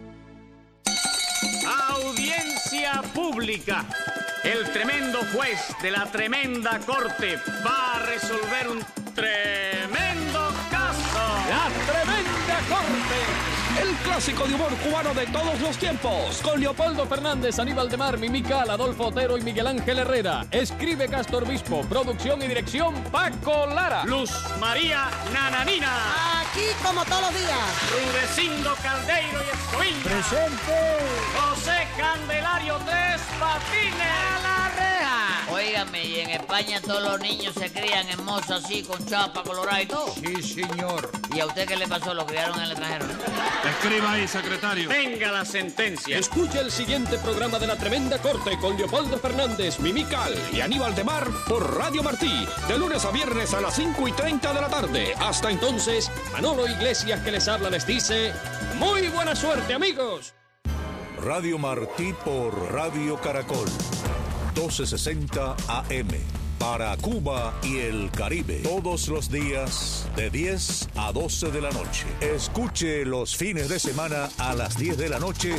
Audiencia pública. El tremendo juez de la tremenda corte va a resolver un tremendo caso. La tremenda corte. El clásico de humor cubano de todos los tiempos. Con Leopoldo Fernández, Aníbal de Mar, Mimical, Adolfo Otero y Miguel Ángel Herrera. Escribe Castor Obispo. Producción y dirección Paco Lara. Luz María Nananina. Aquí como todos los días. Rudecindo Caldeiro y Escoviña. Presente. José Candelario Tres Patines. A la reja. Óigame, y en España todos los niños se crían en moza así, con chapa colorada y todo. Sí, señor. ¿Y a usted qué le pasó? ¿Lo criaron en el extranjero? Escriba ahí, secretario. Venga la sentencia. Escucha el siguiente programa de La Tremenda Corte con Leopoldo Fernández, Mimical y Aníbal de Mar por Radio Martí, de lunes a viernes a las 5:30 de la tarde. Hasta entonces, Manolo Iglesias que les habla les dice, ¡muy buena suerte, amigos! Radio Martí por Radio Caracol, 1260 AM. Para Cuba y el Caribe, todos los días de 10 a 12 de la noche. Escuche los fines de semana a las 10 de la noche.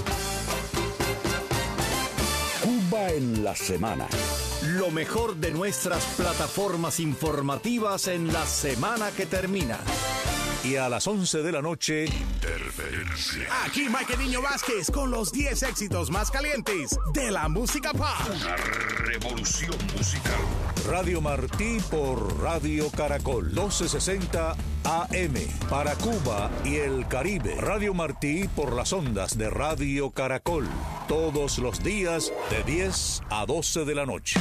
Cuba en la semana. Lo mejor de nuestras plataformas informativas en la semana que termina. Y a las 11 de la noche, Interferencia. Aquí Mike Niño Vázquez con los 10 éxitos más calientes de la música pop. Una revolución musical. Radio Martí por Radio Caracol, 1260 AM. Para Cuba y el Caribe, Radio Martí por las ondas de Radio Caracol. Todos los días de 10 a 12 de la noche.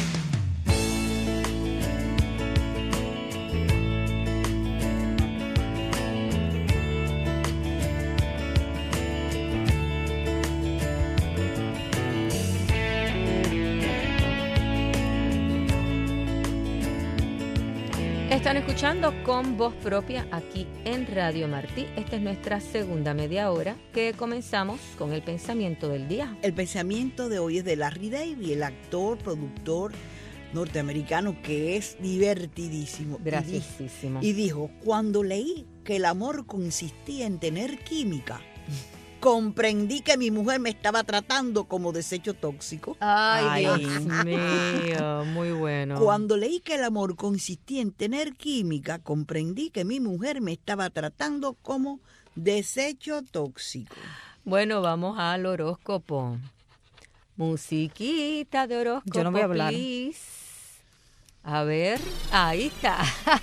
Están escuchando Con Voz Propia aquí en Radio Martí. Esta es nuestra segunda media hora que comenzamos con el pensamiento del día. El pensamiento de hoy es de Larry David, el actor, productor norteamericano que es divertidísimo. Graciosísimo. Y dijo, cuando leí que el amor consistía en tener química, comprendí que mi mujer me estaba tratando como desecho tóxico. Ay, Dios mío, muy bueno. Cuando leí que el amor consistía en tener química, comprendí que mi mujer me estaba tratando como desecho tóxico. Bueno, vamos al horóscopo. Musiquita de horóscopo. Yo no voy a hablar. Please. A ver, ahí está.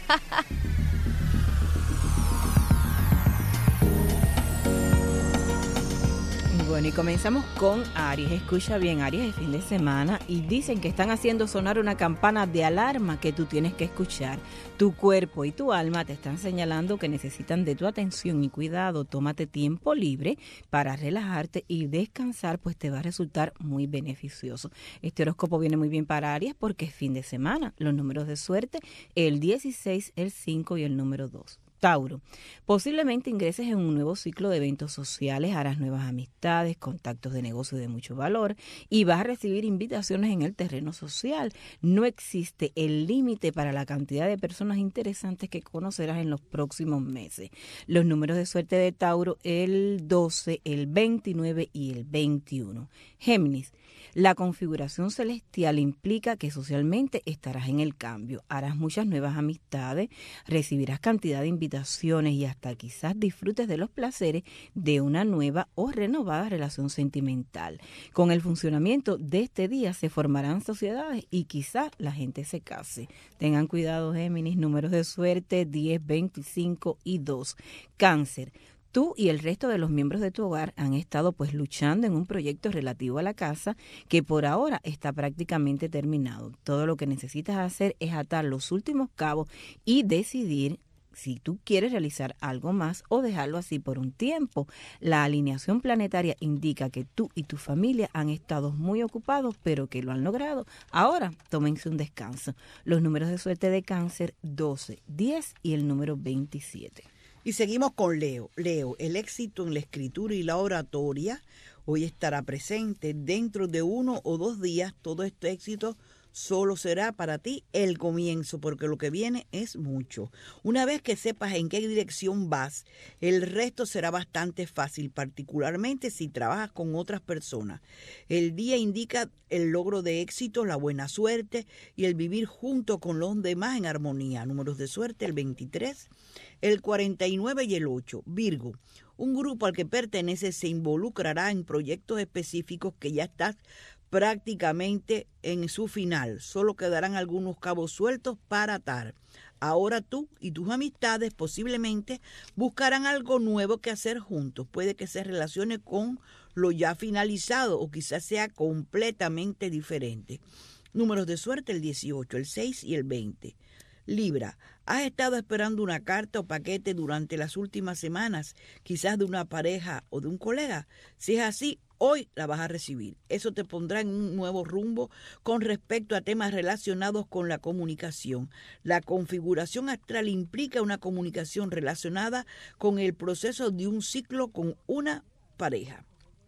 Bueno, y comenzamos con Aries. Escucha bien, Aries, es fin de semana y dicen que están haciendo sonar una campana de alarma que tú tienes que escuchar. Tu cuerpo y tu alma te están señalando que necesitan de tu atención y cuidado. Tómate tiempo libre para relajarte y descansar, pues te va a resultar muy beneficioso. Este horóscopo viene muy bien para Aries porque es fin de semana. Los números de suerte, el 16, el 5 y el número 2. Tauro, posiblemente ingreses en un nuevo ciclo de eventos sociales, harás nuevas amistades, contactos de negocio de mucho valor y vas a recibir invitaciones en el terreno social. No existe el límite para la cantidad de personas interesantes que conocerás en los próximos meses. Los números de suerte de Tauro, el 12, el 29 y el 21. Géminis, la configuración celestial implica que socialmente estarás en el cambio, harás muchas nuevas amistades, recibirás cantidad de invitaciones y hasta quizás disfrutes de los placeres de una nueva o renovada relación sentimental. Con el funcionamiento de este día se formarán sociedades y quizás la gente se case. Tengan cuidado, Géminis, números de suerte 10, 25 y 2. Cáncer. Tú y el resto de los miembros de tu hogar han estado pues luchando en un proyecto relativo a la casa que por ahora está prácticamente terminado. Todo lo que necesitas hacer es atar los últimos cabos y decidir si tú quieres realizar algo más o dejarlo así por un tiempo. La alineación planetaria indica que tú y tu familia han estado muy ocupados, pero que lo han logrado. Ahora, tómense un descanso. Los números de suerte de Cáncer, 12, 10 y el número 27. Y seguimos con Leo. Leo, el éxito en la escritura y la oratoria hoy estará presente. Dentro de 1 o 2 días, todo este éxito solo será para ti el comienzo, porque lo que viene es mucho. Una vez que sepas en qué dirección vas, el resto será bastante fácil, particularmente si trabajas con otras personas. El día indica el logro de éxito, la buena suerte y el vivir junto con los demás en armonía. Números de suerte, el 23, el 49 y el 8. Virgo, un grupo al que perteneces se involucrará en proyectos específicos que ya estás prácticamente en su final. Solo quedarán algunos cabos sueltos para atar. Ahora tú y tus amistades posiblemente buscarán algo nuevo que hacer juntos. Puede que se relacione con lo ya finalizado o quizás sea completamente diferente. Números de suerte, el 18, el 6 y el 20. Libra, has estado esperando una carta o paquete durante las últimas semanas, quizás de una pareja o de un colega. Si es así, hoy la vas a recibir. Eso te pondrá en un nuevo rumbo con respecto a temas relacionados con la comunicación. La configuración astral implica una comunicación relacionada con el proceso de un ciclo con una pareja.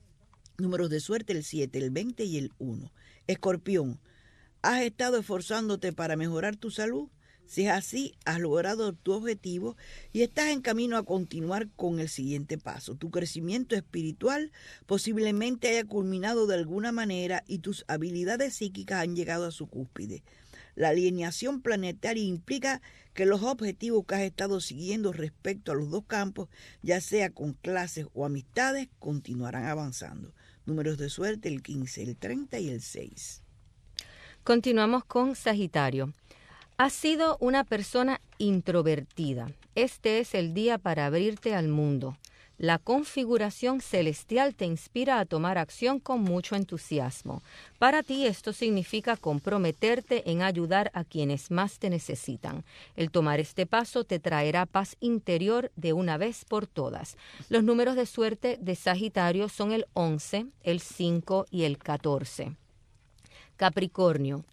Números de suerte, el 7, el 20 y el 1. Escorpión, ¿has estado esforzándote para mejorar tu salud? Si es así, has logrado tu objetivo y estás en camino a continuar con el siguiente paso. Tu crecimiento espiritual posiblemente haya culminado de alguna manera y tus habilidades psíquicas han llegado a su cúspide. La alineación planetaria implica que los objetivos que has estado siguiendo respecto a los dos campos, ya sea con clases o amistades, continuarán avanzando. Números de suerte, el 15, el 30 y el 6. Continuamos con Sagitario. Has sido una persona introvertida. Este es el día para abrirte al mundo. La configuración celestial te inspira a tomar acción con mucho entusiasmo. Para ti esto significa comprometerte en ayudar a quienes más te necesitan. El tomar este paso te traerá paz interior de una vez por todas. Los números de suerte de Sagitario son el 11, el 5 y el 14. Capricornio.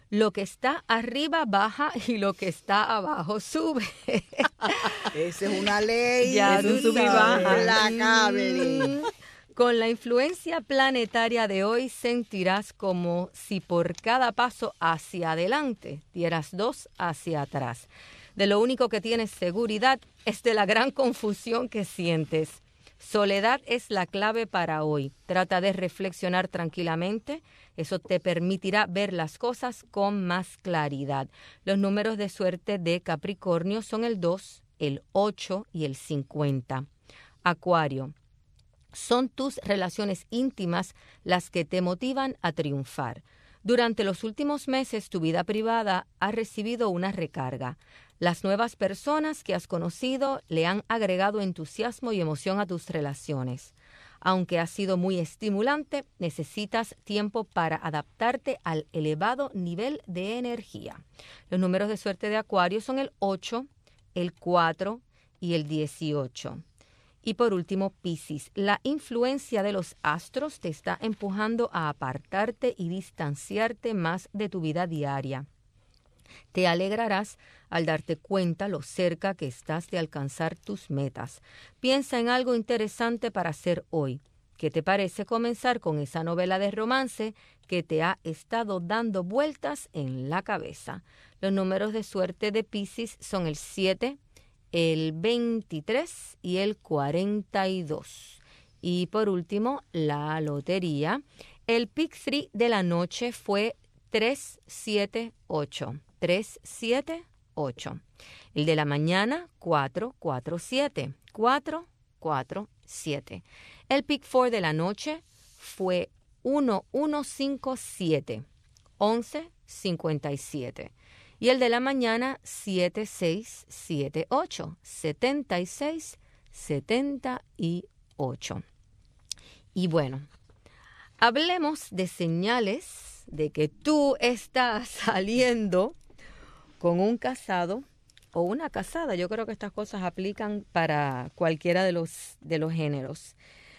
Lo que está arriba baja y lo que está abajo sube. Esa es una ley. Ya Eso tú sube y sabes. baja. Implacable. Con la influencia planetaria de hoy sentirás como si por cada paso hacia adelante dieras 2 hacia atrás. De lo único que tienes seguridad es de la gran confusión que sientes. Soledad es la clave para hoy. Trata de reflexionar tranquilamente. Eso te permitirá ver las cosas con más claridad. Los números de suerte de Capricornio son el 2, el 8 y el 50. Acuario. Son tus relaciones íntimas las que te motivan a triunfar. Durante los últimos meses, tu vida privada ha recibido una recarga. Las nuevas personas que has conocido le han agregado entusiasmo y emoción a tus relaciones. Aunque ha sido muy estimulante, necesitas tiempo para adaptarte al elevado nivel de energía. Los números de suerte de Acuario son el 8, el 4 y el 18. Y por último, Piscis. La influencia de los astros te está empujando a apartarte y distanciarte más de tu vida diaria. Te alegrarás al darte cuenta lo cerca que estás de alcanzar tus metas. Piensa en algo interesante para hacer hoy. ¿Qué te parece comenzar con esa novela de romance que te ha estado dando vueltas en la cabeza? Los números de suerte de Piscis son el 7, el 23 y el 42. Y por último, la lotería. El pick 3 de la noche fue 378. 378. El de la mañana, 447. 447. El pick 4 de la noche fue 1157. 1157. Y el de la mañana, 7678. 7678. Y bueno, hablemos de señales de que tú estás saliendo con un casado o una casada. Yo creo que estas cosas aplican para cualquiera de los géneros.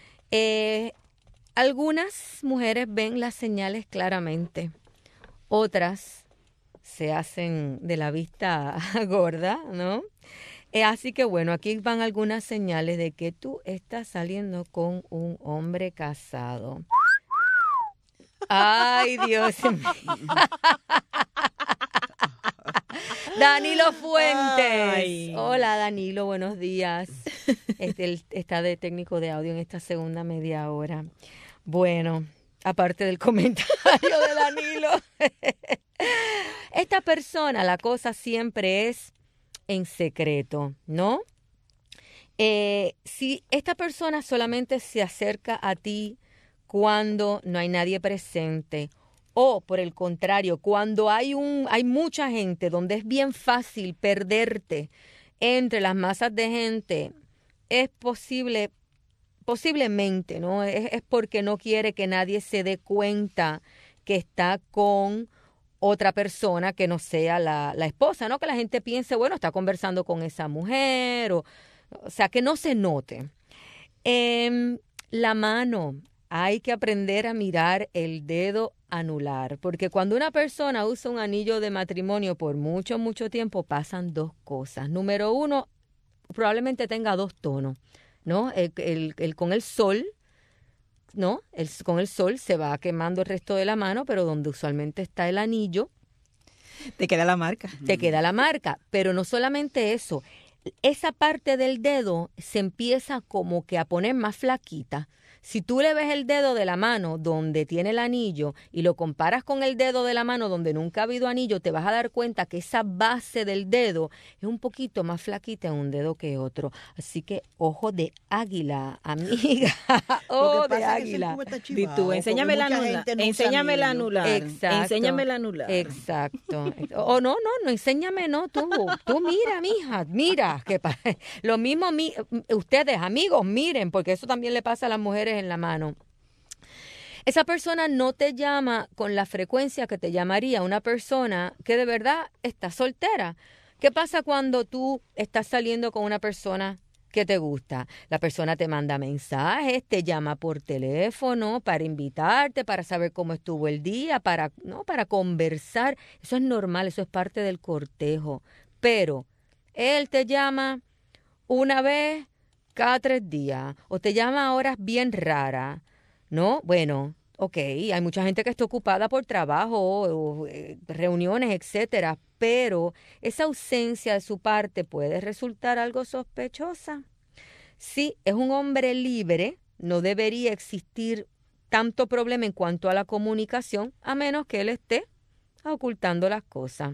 Algunas mujeres ven las señales claramente. Otras se hacen de la vista gorda, ¿no? Así que bueno, aquí van algunas señales de que tú estás saliendo con un hombre casado. Ay, Dios mío. Danilo Fuentes. Ay. Hola, Danilo, buenos días. Él está de técnico de audio en esta segunda media hora. Bueno, aparte del comentario de Danilo. Esta persona, la cosa siempre es en secreto, ¿no? Si esta persona solamente se acerca a ti cuando no hay nadie presente, o por el contrario, cuando hay mucha gente, donde es bien fácil perderte entre las masas de gente, es posiblemente, ¿no? Es porque no quiere que nadie se dé cuenta que está con otra persona que no sea la esposa, ¿no? Que la gente piense, bueno, está conversando con esa mujer, o sea, que no se note. La mano, hay que aprender a mirar el dedo anular, porque cuando una persona usa un anillo de matrimonio por mucho, mucho tiempo, pasan dos cosas. Número uno, probablemente tenga dos tonos, ¿no? El con el sol, ¿no? Con el sol se va quemando el resto de la mano, pero donde usualmente está el anillo, te queda la marca. Te queda la marca, pero no solamente eso, esa parte del dedo se empieza como que a poner más flaquita. Si tú le ves el dedo de la mano donde tiene el anillo y lo comparas con el dedo de la mano donde nunca ha habido anillo, te vas a dar cuenta que esa base del dedo es un poquito más flaquita en un dedo que otro. Así que ojo de águila, amiga. Ojo de águila. Di tú, enséñame la anular. Enséñame la anular. Exacto. Enséñame la anular. Exacto. O no, enséñame, no, tú mira, mija, mira. Lo mismo ustedes, amigos, miren, porque eso también le pasa a las mujeres en la mano. Esa persona no te llama con la frecuencia que te llamaría una persona que de verdad está soltera. ¿Qué pasa cuando tú estás saliendo con una persona ¿Qué te gusta? La persona te manda mensajes, te llama por teléfono para invitarte, para saber cómo estuvo el día, para conversar. Eso es normal, eso es parte del cortejo. Pero él te llama una vez cada 3 días o te llama a horas bien raras, ¿no? Bueno, ok, hay mucha gente que está ocupada por trabajo, o reuniones, etcétera, pero esa ausencia de su parte puede resultar algo sospechosa. Si es un hombre libre, no debería existir tanto problema en cuanto a la comunicación, a menos que él esté ocultando las cosas.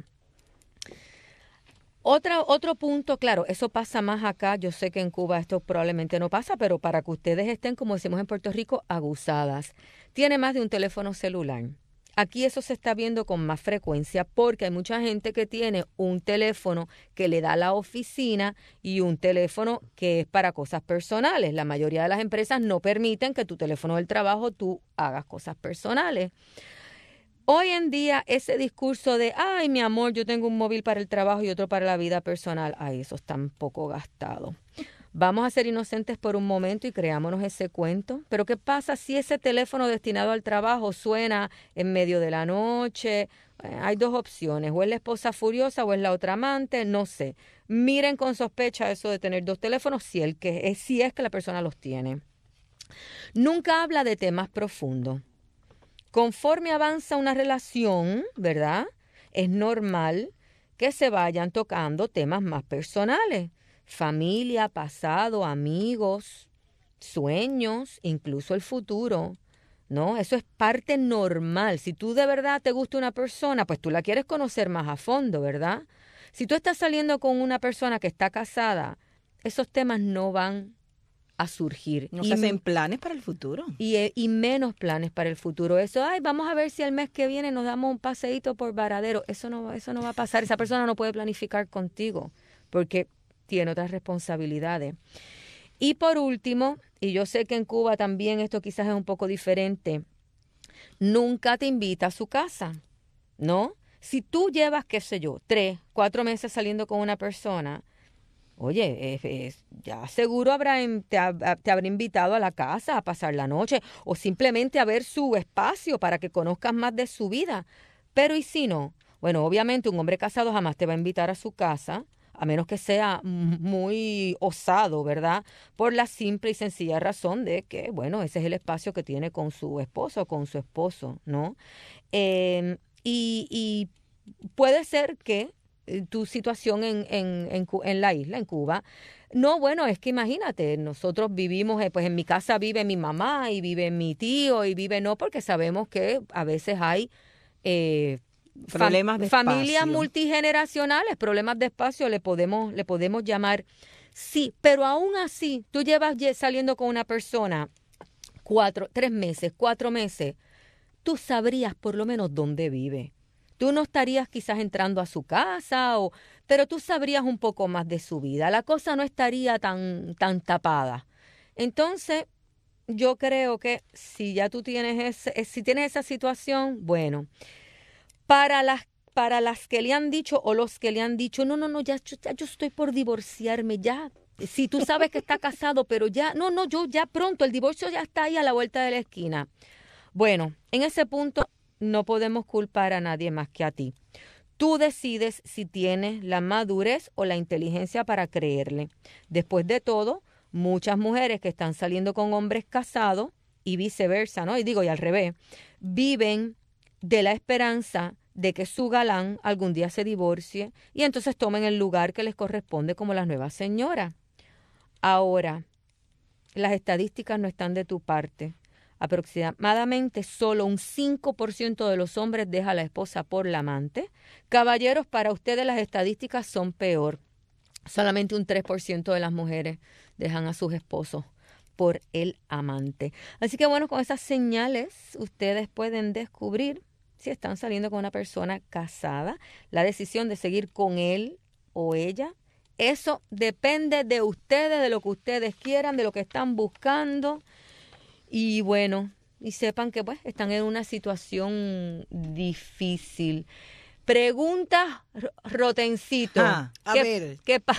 Otro punto, claro, eso pasa más acá. Yo sé que en Cuba esto probablemente no pasa, pero para que ustedes estén, como decimos en Puerto Rico, aguzadas. Tiene más de un teléfono celular. Aquí eso se está viendo con más frecuencia porque hay mucha gente que tiene un teléfono que le da la oficina y un teléfono que es para cosas personales. La mayoría de las empresas no permiten que tu teléfono del trabajo tú hagas cosas personales. Hoy en día ese discurso de, ay, mi amor, yo tengo un móvil para el trabajo y otro para la vida personal, ay, eso está un poco gastado. Vamos a ser inocentes por un momento y creámonos ese cuento. Pero ¿qué pasa si ese teléfono destinado al trabajo suena en medio de la noche? Hay 2 opciones, o es la esposa furiosa o es la otra amante, no sé. Miren con sospecha eso de tener 2 teléfonos si es que la persona los tiene. Nunca habla de temas profundos. Conforme avanza una relación, ¿verdad? Es normal que se vayan tocando temas más personales. Familia, pasado, amigos, sueños, incluso el futuro, ¿no? Eso es parte normal. Si tú de verdad te gusta una persona, pues tú la quieres conocer más a fondo, ¿verdad? Si tú estás saliendo con una persona que está casada, esos temas no van a surgir. No se hacen planes para el futuro. Y menos planes para el futuro. Eso, ay, vamos a ver si el mes que viene nos damos un paseíto por Varadero. Eso no va a pasar. Esa persona no puede planificar contigo porque tiene otras responsabilidades. Y por último, y yo sé que en Cuba también esto quizás es un poco diferente, nunca te invita a su casa, ¿no? Si tú llevas, qué sé yo, 3, 4 meses saliendo con una persona, oye, ya seguro te habrá invitado a la casa a pasar la noche o simplemente a ver su espacio para que conozcas más de su vida. Pero ¿y si no? Bueno, obviamente un hombre casado jamás te va a invitar a su casa, a menos que sea muy osado, ¿verdad? Por la simple y sencilla razón de que, bueno, ese es el espacio que tiene con su esposo o con su esposo, ¿no? Y puede ser que tu situación en la isla, en Cuba, no, bueno, es que imagínate, nosotros vivimos, pues en mi casa vive mi mamá y vive mi tío y vive no, porque sabemos que a veces hay problemas de familias espacio. Multigeneracionales, problemas de espacio le podemos llamar. Sí, pero aún así, tú llevas saliendo con una persona 3 meses, 4 meses, tú sabrías por lo menos dónde vive. Tú no estarías quizás entrando a su casa, pero tú sabrías un poco más de su vida. La cosa no estaría tan tapada. Entonces, yo creo que si ya tú tienes si tienes esa situación, bueno, para las que le han dicho o los que le han dicho, no, ya yo estoy por divorciarme, ya. Si tú sabes que está casado, pero ya, yo ya pronto, el divorcio ya está ahí a la vuelta de la esquina. Bueno, en ese punto no podemos culpar a nadie más que a ti. Tú decides si tienes la madurez o la inteligencia para creerle. Después de todo, muchas mujeres que están saliendo con hombres casados y viceversa, ¿no? Y al revés, viven de la esperanza de que su galán algún día se divorcie y entonces tomen el lugar que les corresponde como las nuevas señoras. Ahora, las estadísticas no están de tu parte. Aproximadamente solo un 5% de los hombres deja a la esposa por la amante. Caballeros, para ustedes las estadísticas son peor. Solamente un 3% de las mujeres dejan a sus esposos por el amante. Así que bueno, con esas señales ustedes pueden descubrir si están saliendo con una persona casada. La decisión de seguir con él o ella, eso depende de ustedes, de lo que ustedes quieran, de lo que están buscando. Y bueno, y sepan que pues están en una situación difícil. Pregunta, Rotencito. A ver.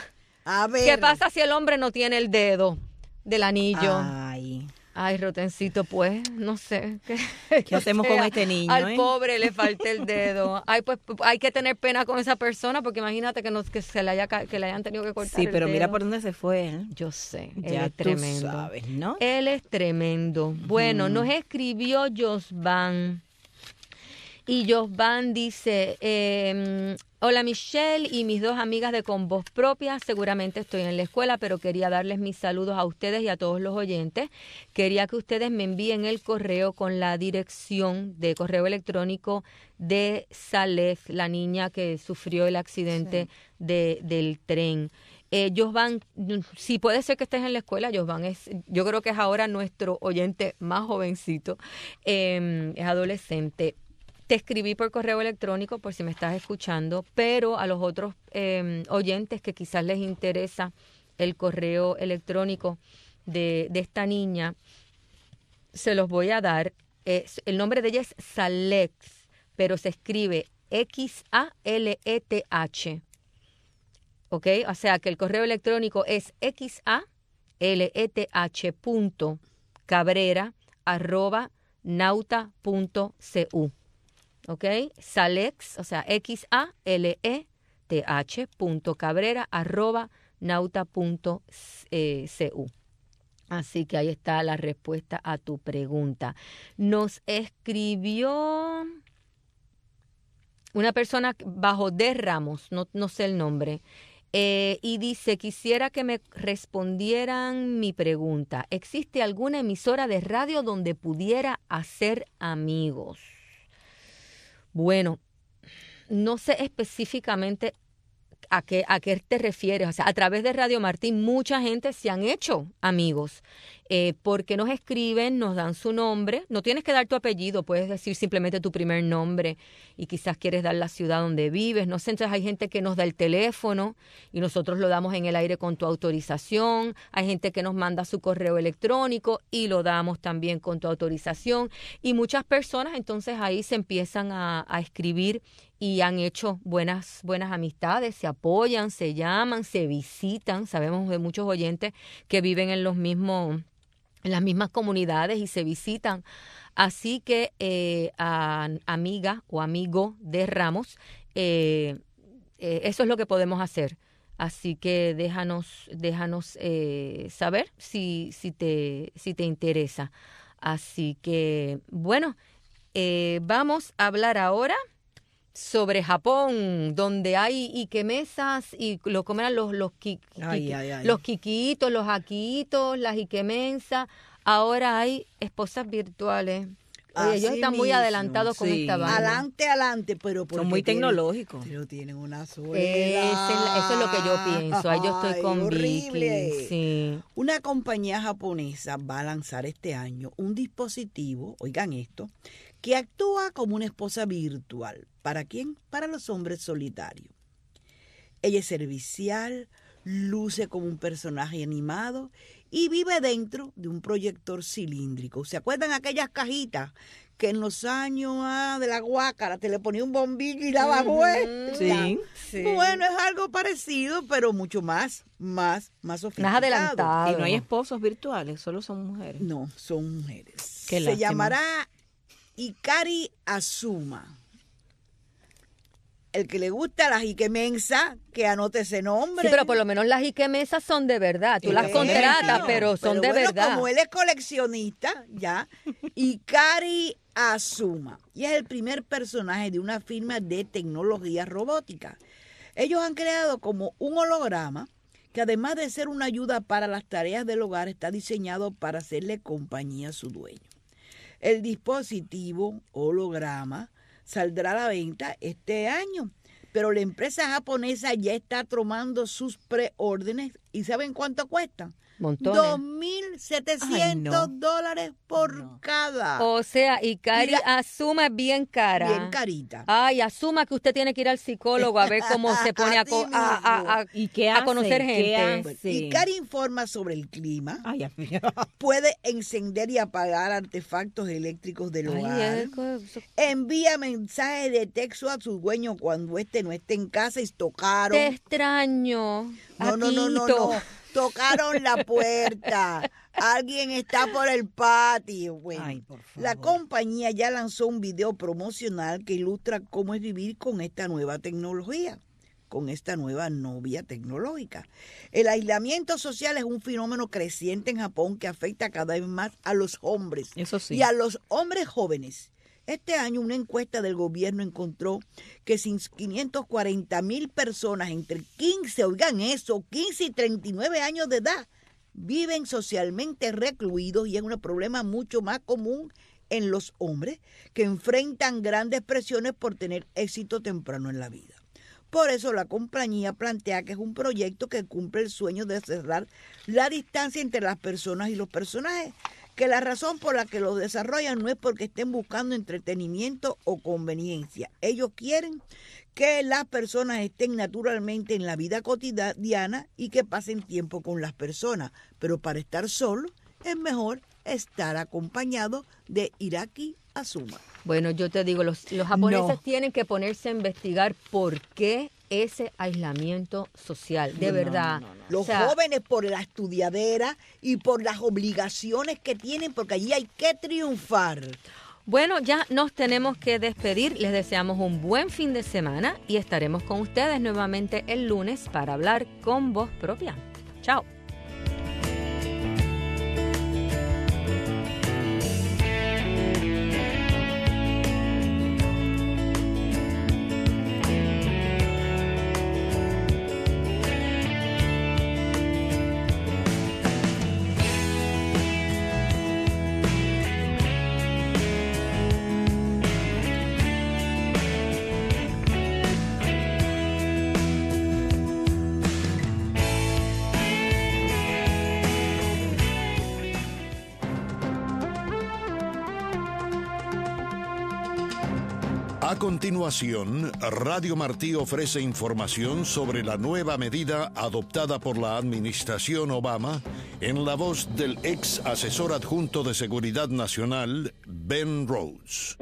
A ver. ¿Qué pasa si el hombre no tiene el dedo del anillo? Ay, Rotencito, pues, no sé. ¿Qué hacemos con este niño? Al pobre le falta el dedo. Ay, pues hay que tener pena con esa persona porque imagínate que le hayan tenido que cortar. Sí, pero el mira dedo. por dónde se fue él. Yo sé, él Ya es tú tremendo. sabes, ¿no? Él es tremendo. Bueno, nos escribió Josvan. Y Josvan dice, hola Michelle y mis dos amigas de Con Voz Propia, seguramente estoy en la escuela, pero quería darles mis saludos a ustedes y a todos los oyentes. Quería que ustedes me envíen el correo con la dirección de correo electrónico de Salef, la niña que sufrió el accidente del tren. Josvan, sí puede ser que estés en la escuela, Josvan yo creo que es ahora nuestro oyente más jovencito, es adolescente. Te escribí por correo electrónico por si me estás escuchando, pero a los otros oyentes que quizás les interesa el correo electrónico de esta niña, se los voy a dar. El nombre de ella es Saleth, pero se escribe Xaleth. ¿Ok? O sea que el correo electrónico es xaleth.cabrera@nauta.cu. ¿Ok? Salex, o sea, xaleth.cabrera@nauta.cu. Así que ahí está la respuesta a tu pregunta. Nos escribió una persona bajo D. Ramos, no sé el nombre, y dice, quisiera que me respondieran mi pregunta. ¿Existe alguna emisora de radio donde pudiera hacer amigos? Bueno, no sé específicamente a qué te refieres. O sea, a través de Radio Martín mucha gente se han hecho amigos porque nos escriben, nos dan su nombre. No tienes que dar tu apellido, puedes decir simplemente tu primer nombre y quizás quieres dar la ciudad donde vives. No sé, entonces hay gente que nos da el teléfono y nosotros lo damos en el aire con tu autorización. Hay gente que nos manda su correo electrónico y lo damos también con tu autorización. Y muchas personas entonces ahí se empiezan a escribir y han hecho buenas amistades, se apoyan, se llaman, se visitan. Sabemos de muchos oyentes que viven en las mismas comunidades y se visitan. Así que amiga o amigo de Ramos, eso es lo que podemos hacer. Así que déjanos saber si te interesa. Así que, bueno, vamos a hablar ahora sobre Japón, donde hay ikemesas y lo comen los kikitos, los akitos, las ikemensas. Ahora hay esposas virtuales. Oye, ellos están muy adelantados con esta vaina. Adelante, pero son muy tecnológicos. Pero tienen una soledad. Eso es lo que yo pienso. Ahí yo estoy con horrible. Vicky. Sí. Una compañía japonesa va a lanzar este año un dispositivo, oigan esto, que actúa como una esposa virtual. ¿Para quién? Para los hombres solitarios. Ella es servicial, luce como un personaje animado y vive dentro de un proyector cilíndrico. ¿Se acuerdan aquellas cajitas que en los años de la guácara te le ponía un bombillo y la bajó? Sí. Bueno, es algo parecido, pero mucho más sofisticado. Más adelantado. Y no hay esposos virtuales, solo son mujeres. No, son mujeres. Qué Se lástima. llamará Ikari Azuma. El que le gusta las ikemensas, que anote ese nombre. Sí, pero por lo menos las ikemesas son de verdad. Tú las contratas, pero son de verdad. Como él es coleccionista, ya, Ikari Azuma. Y es el primer personaje de una firma de tecnología robótica. Ellos han creado como un holograma que además de ser una ayuda para las tareas del hogar, está diseñado para hacerle compañía a su dueño. El dispositivo holograma saldrá a la venta este año, pero la empresa japonesa ya está tomando sus preórdenes. ¿Y saben cuánto cuestan? Montones. $2,700 por cada. O sea, Ikari Azuma es bien cara. Bien carita. Ay, asuma que usted tiene que ir al psicólogo a ver cómo se pone ¿Y qué a hace? conocer gente. Bueno, Ikari informa sobre el clima. Ay, puede encender y apagar artefactos eléctricos del hogar. Envía mensajes de texto a su dueño cuando éste no esté en casa y tocaron. Te extraño. No. Tocaron la puerta. Alguien está por el patio. Bueno, Ay, por favor. la compañía ya lanzó un video promocional que ilustra cómo es vivir con esta nueva tecnología, con esta nueva novia tecnológica. El aislamiento social es un fenómeno creciente en Japón que afecta cada vez más a los hombres. Eso sí. Y a los hombres jóvenes. Este año una encuesta del gobierno encontró que 540,000 personas entre 15, oigan eso, 15 y 39 años de edad, viven socialmente recluidos y es un problema mucho más común en los hombres que enfrentan grandes presiones por tener éxito temprano en la vida. Por eso la compañía plantea que es un proyecto que cumple el sueño de cerrar la distancia entre las personas y los personajes, que la razón por la que lo desarrollan no es porque estén buscando entretenimiento o conveniencia. Ellos quieren que las personas estén naturalmente en la vida cotidiana y que pasen tiempo con las personas. Pero para estar solo es mejor estar acompañado de Hiraki Azuma. Bueno, yo te digo, los japoneses tienen que ponerse a investigar por qué ese aislamiento social, de verdad. Los jóvenes por la estudiadera y por las obligaciones que tienen, porque allí hay que triunfar. Bueno, ya nos tenemos que despedir. Les deseamos un buen fin de semana y estaremos con ustedes nuevamente el lunes para hablar con voz propia. Chao. A continuación, Radio Martí ofrece información sobre la nueva medida adoptada por la administración Obama en la voz del ex asesor adjunto de Seguridad Nacional, Ben Rhodes.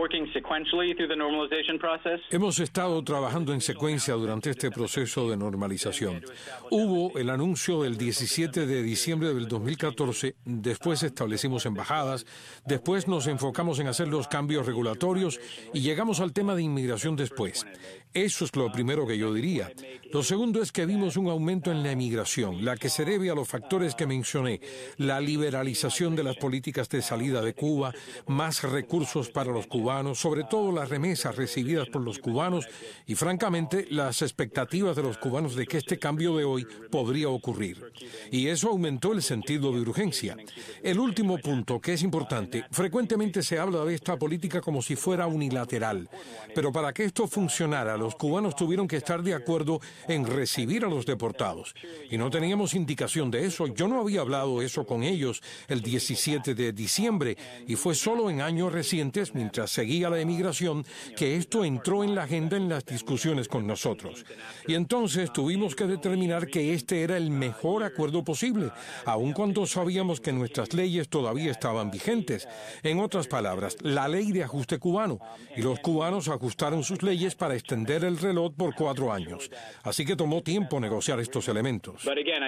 Hemos estado trabajando en secuencia durante este proceso de normalización. Hubo el anuncio del 17 de diciembre del 2014, después establecimos embajadas, después nos enfocamos en hacer los cambios regulatorios y llegamos al tema de inmigración después. Eso es lo primero que yo diría. Lo segundo es que vimos un aumento en la emigración, la que se debe a los factores que mencioné, la liberalización de las políticas de salida de Cuba, más recursos para los cubanos, sobre todo las remesas recibidas por los cubanos y, francamente, las expectativas de los cubanos de que este cambio de hoy podría ocurrir. Y eso aumentó el sentido de urgencia. El último punto, que es importante, frecuentemente se habla de esta política como si fuera unilateral, pero para que esto funcionara, los cubanos tuvieron que estar de acuerdo en recibir a los deportados. Y no teníamos indicación de eso. Yo no había hablado eso con ellos el 17 de diciembre y fue solo en años recientes, mientras seguía la emigración, que esto entró en la agenda en las discusiones con nosotros. Y entonces tuvimos que determinar que este era el mejor acuerdo posible, aun cuando sabíamos que nuestras leyes todavía estaban vigentes. En otras palabras, la ley de ajuste cubano. Y los cubanos ajustaron sus leyes para extender el reloj por 4 años. Así que tomó tiempo negociar estos elementos.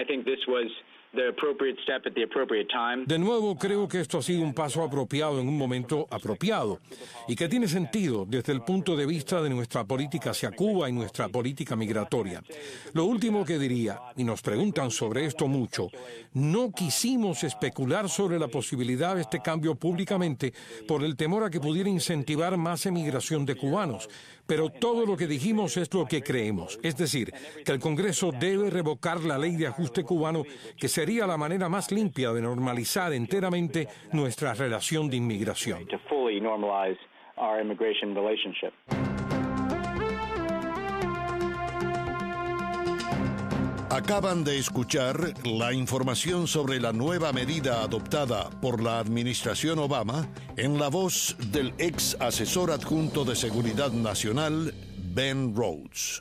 De nuevo, creo que esto ha sido un paso apropiado en un momento apropiado y que tiene sentido desde el punto de vista de nuestra política hacia Cuba y nuestra política migratoria. Lo último que diría, y nos preguntan sobre esto mucho, no quisimos especular sobre la posibilidad de este cambio públicamente por el temor a que pudiera incentivar más emigración de cubanos. Pero todo lo que dijimos es lo que creemos, es decir, que el Congreso debe revocar la ley de ajuste cubano, que sería la manera más limpia de normalizar enteramente nuestra relación de inmigración. Acaban de escuchar la información sobre la nueva medida adoptada por la administración Obama en la voz del ex asesor adjunto de Seguridad Nacional, Ben Rhodes.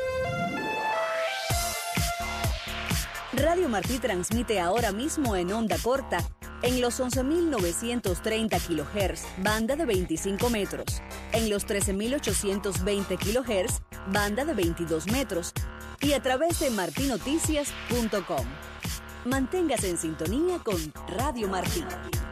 Radio Martí transmite ahora mismo en onda corta en los 11.930 kHz, banda de 25 metros, en los 13.820 kHz, banda de 22 metros, y a través de martinoticias.com. Manténgase en sintonía con Radio Martí.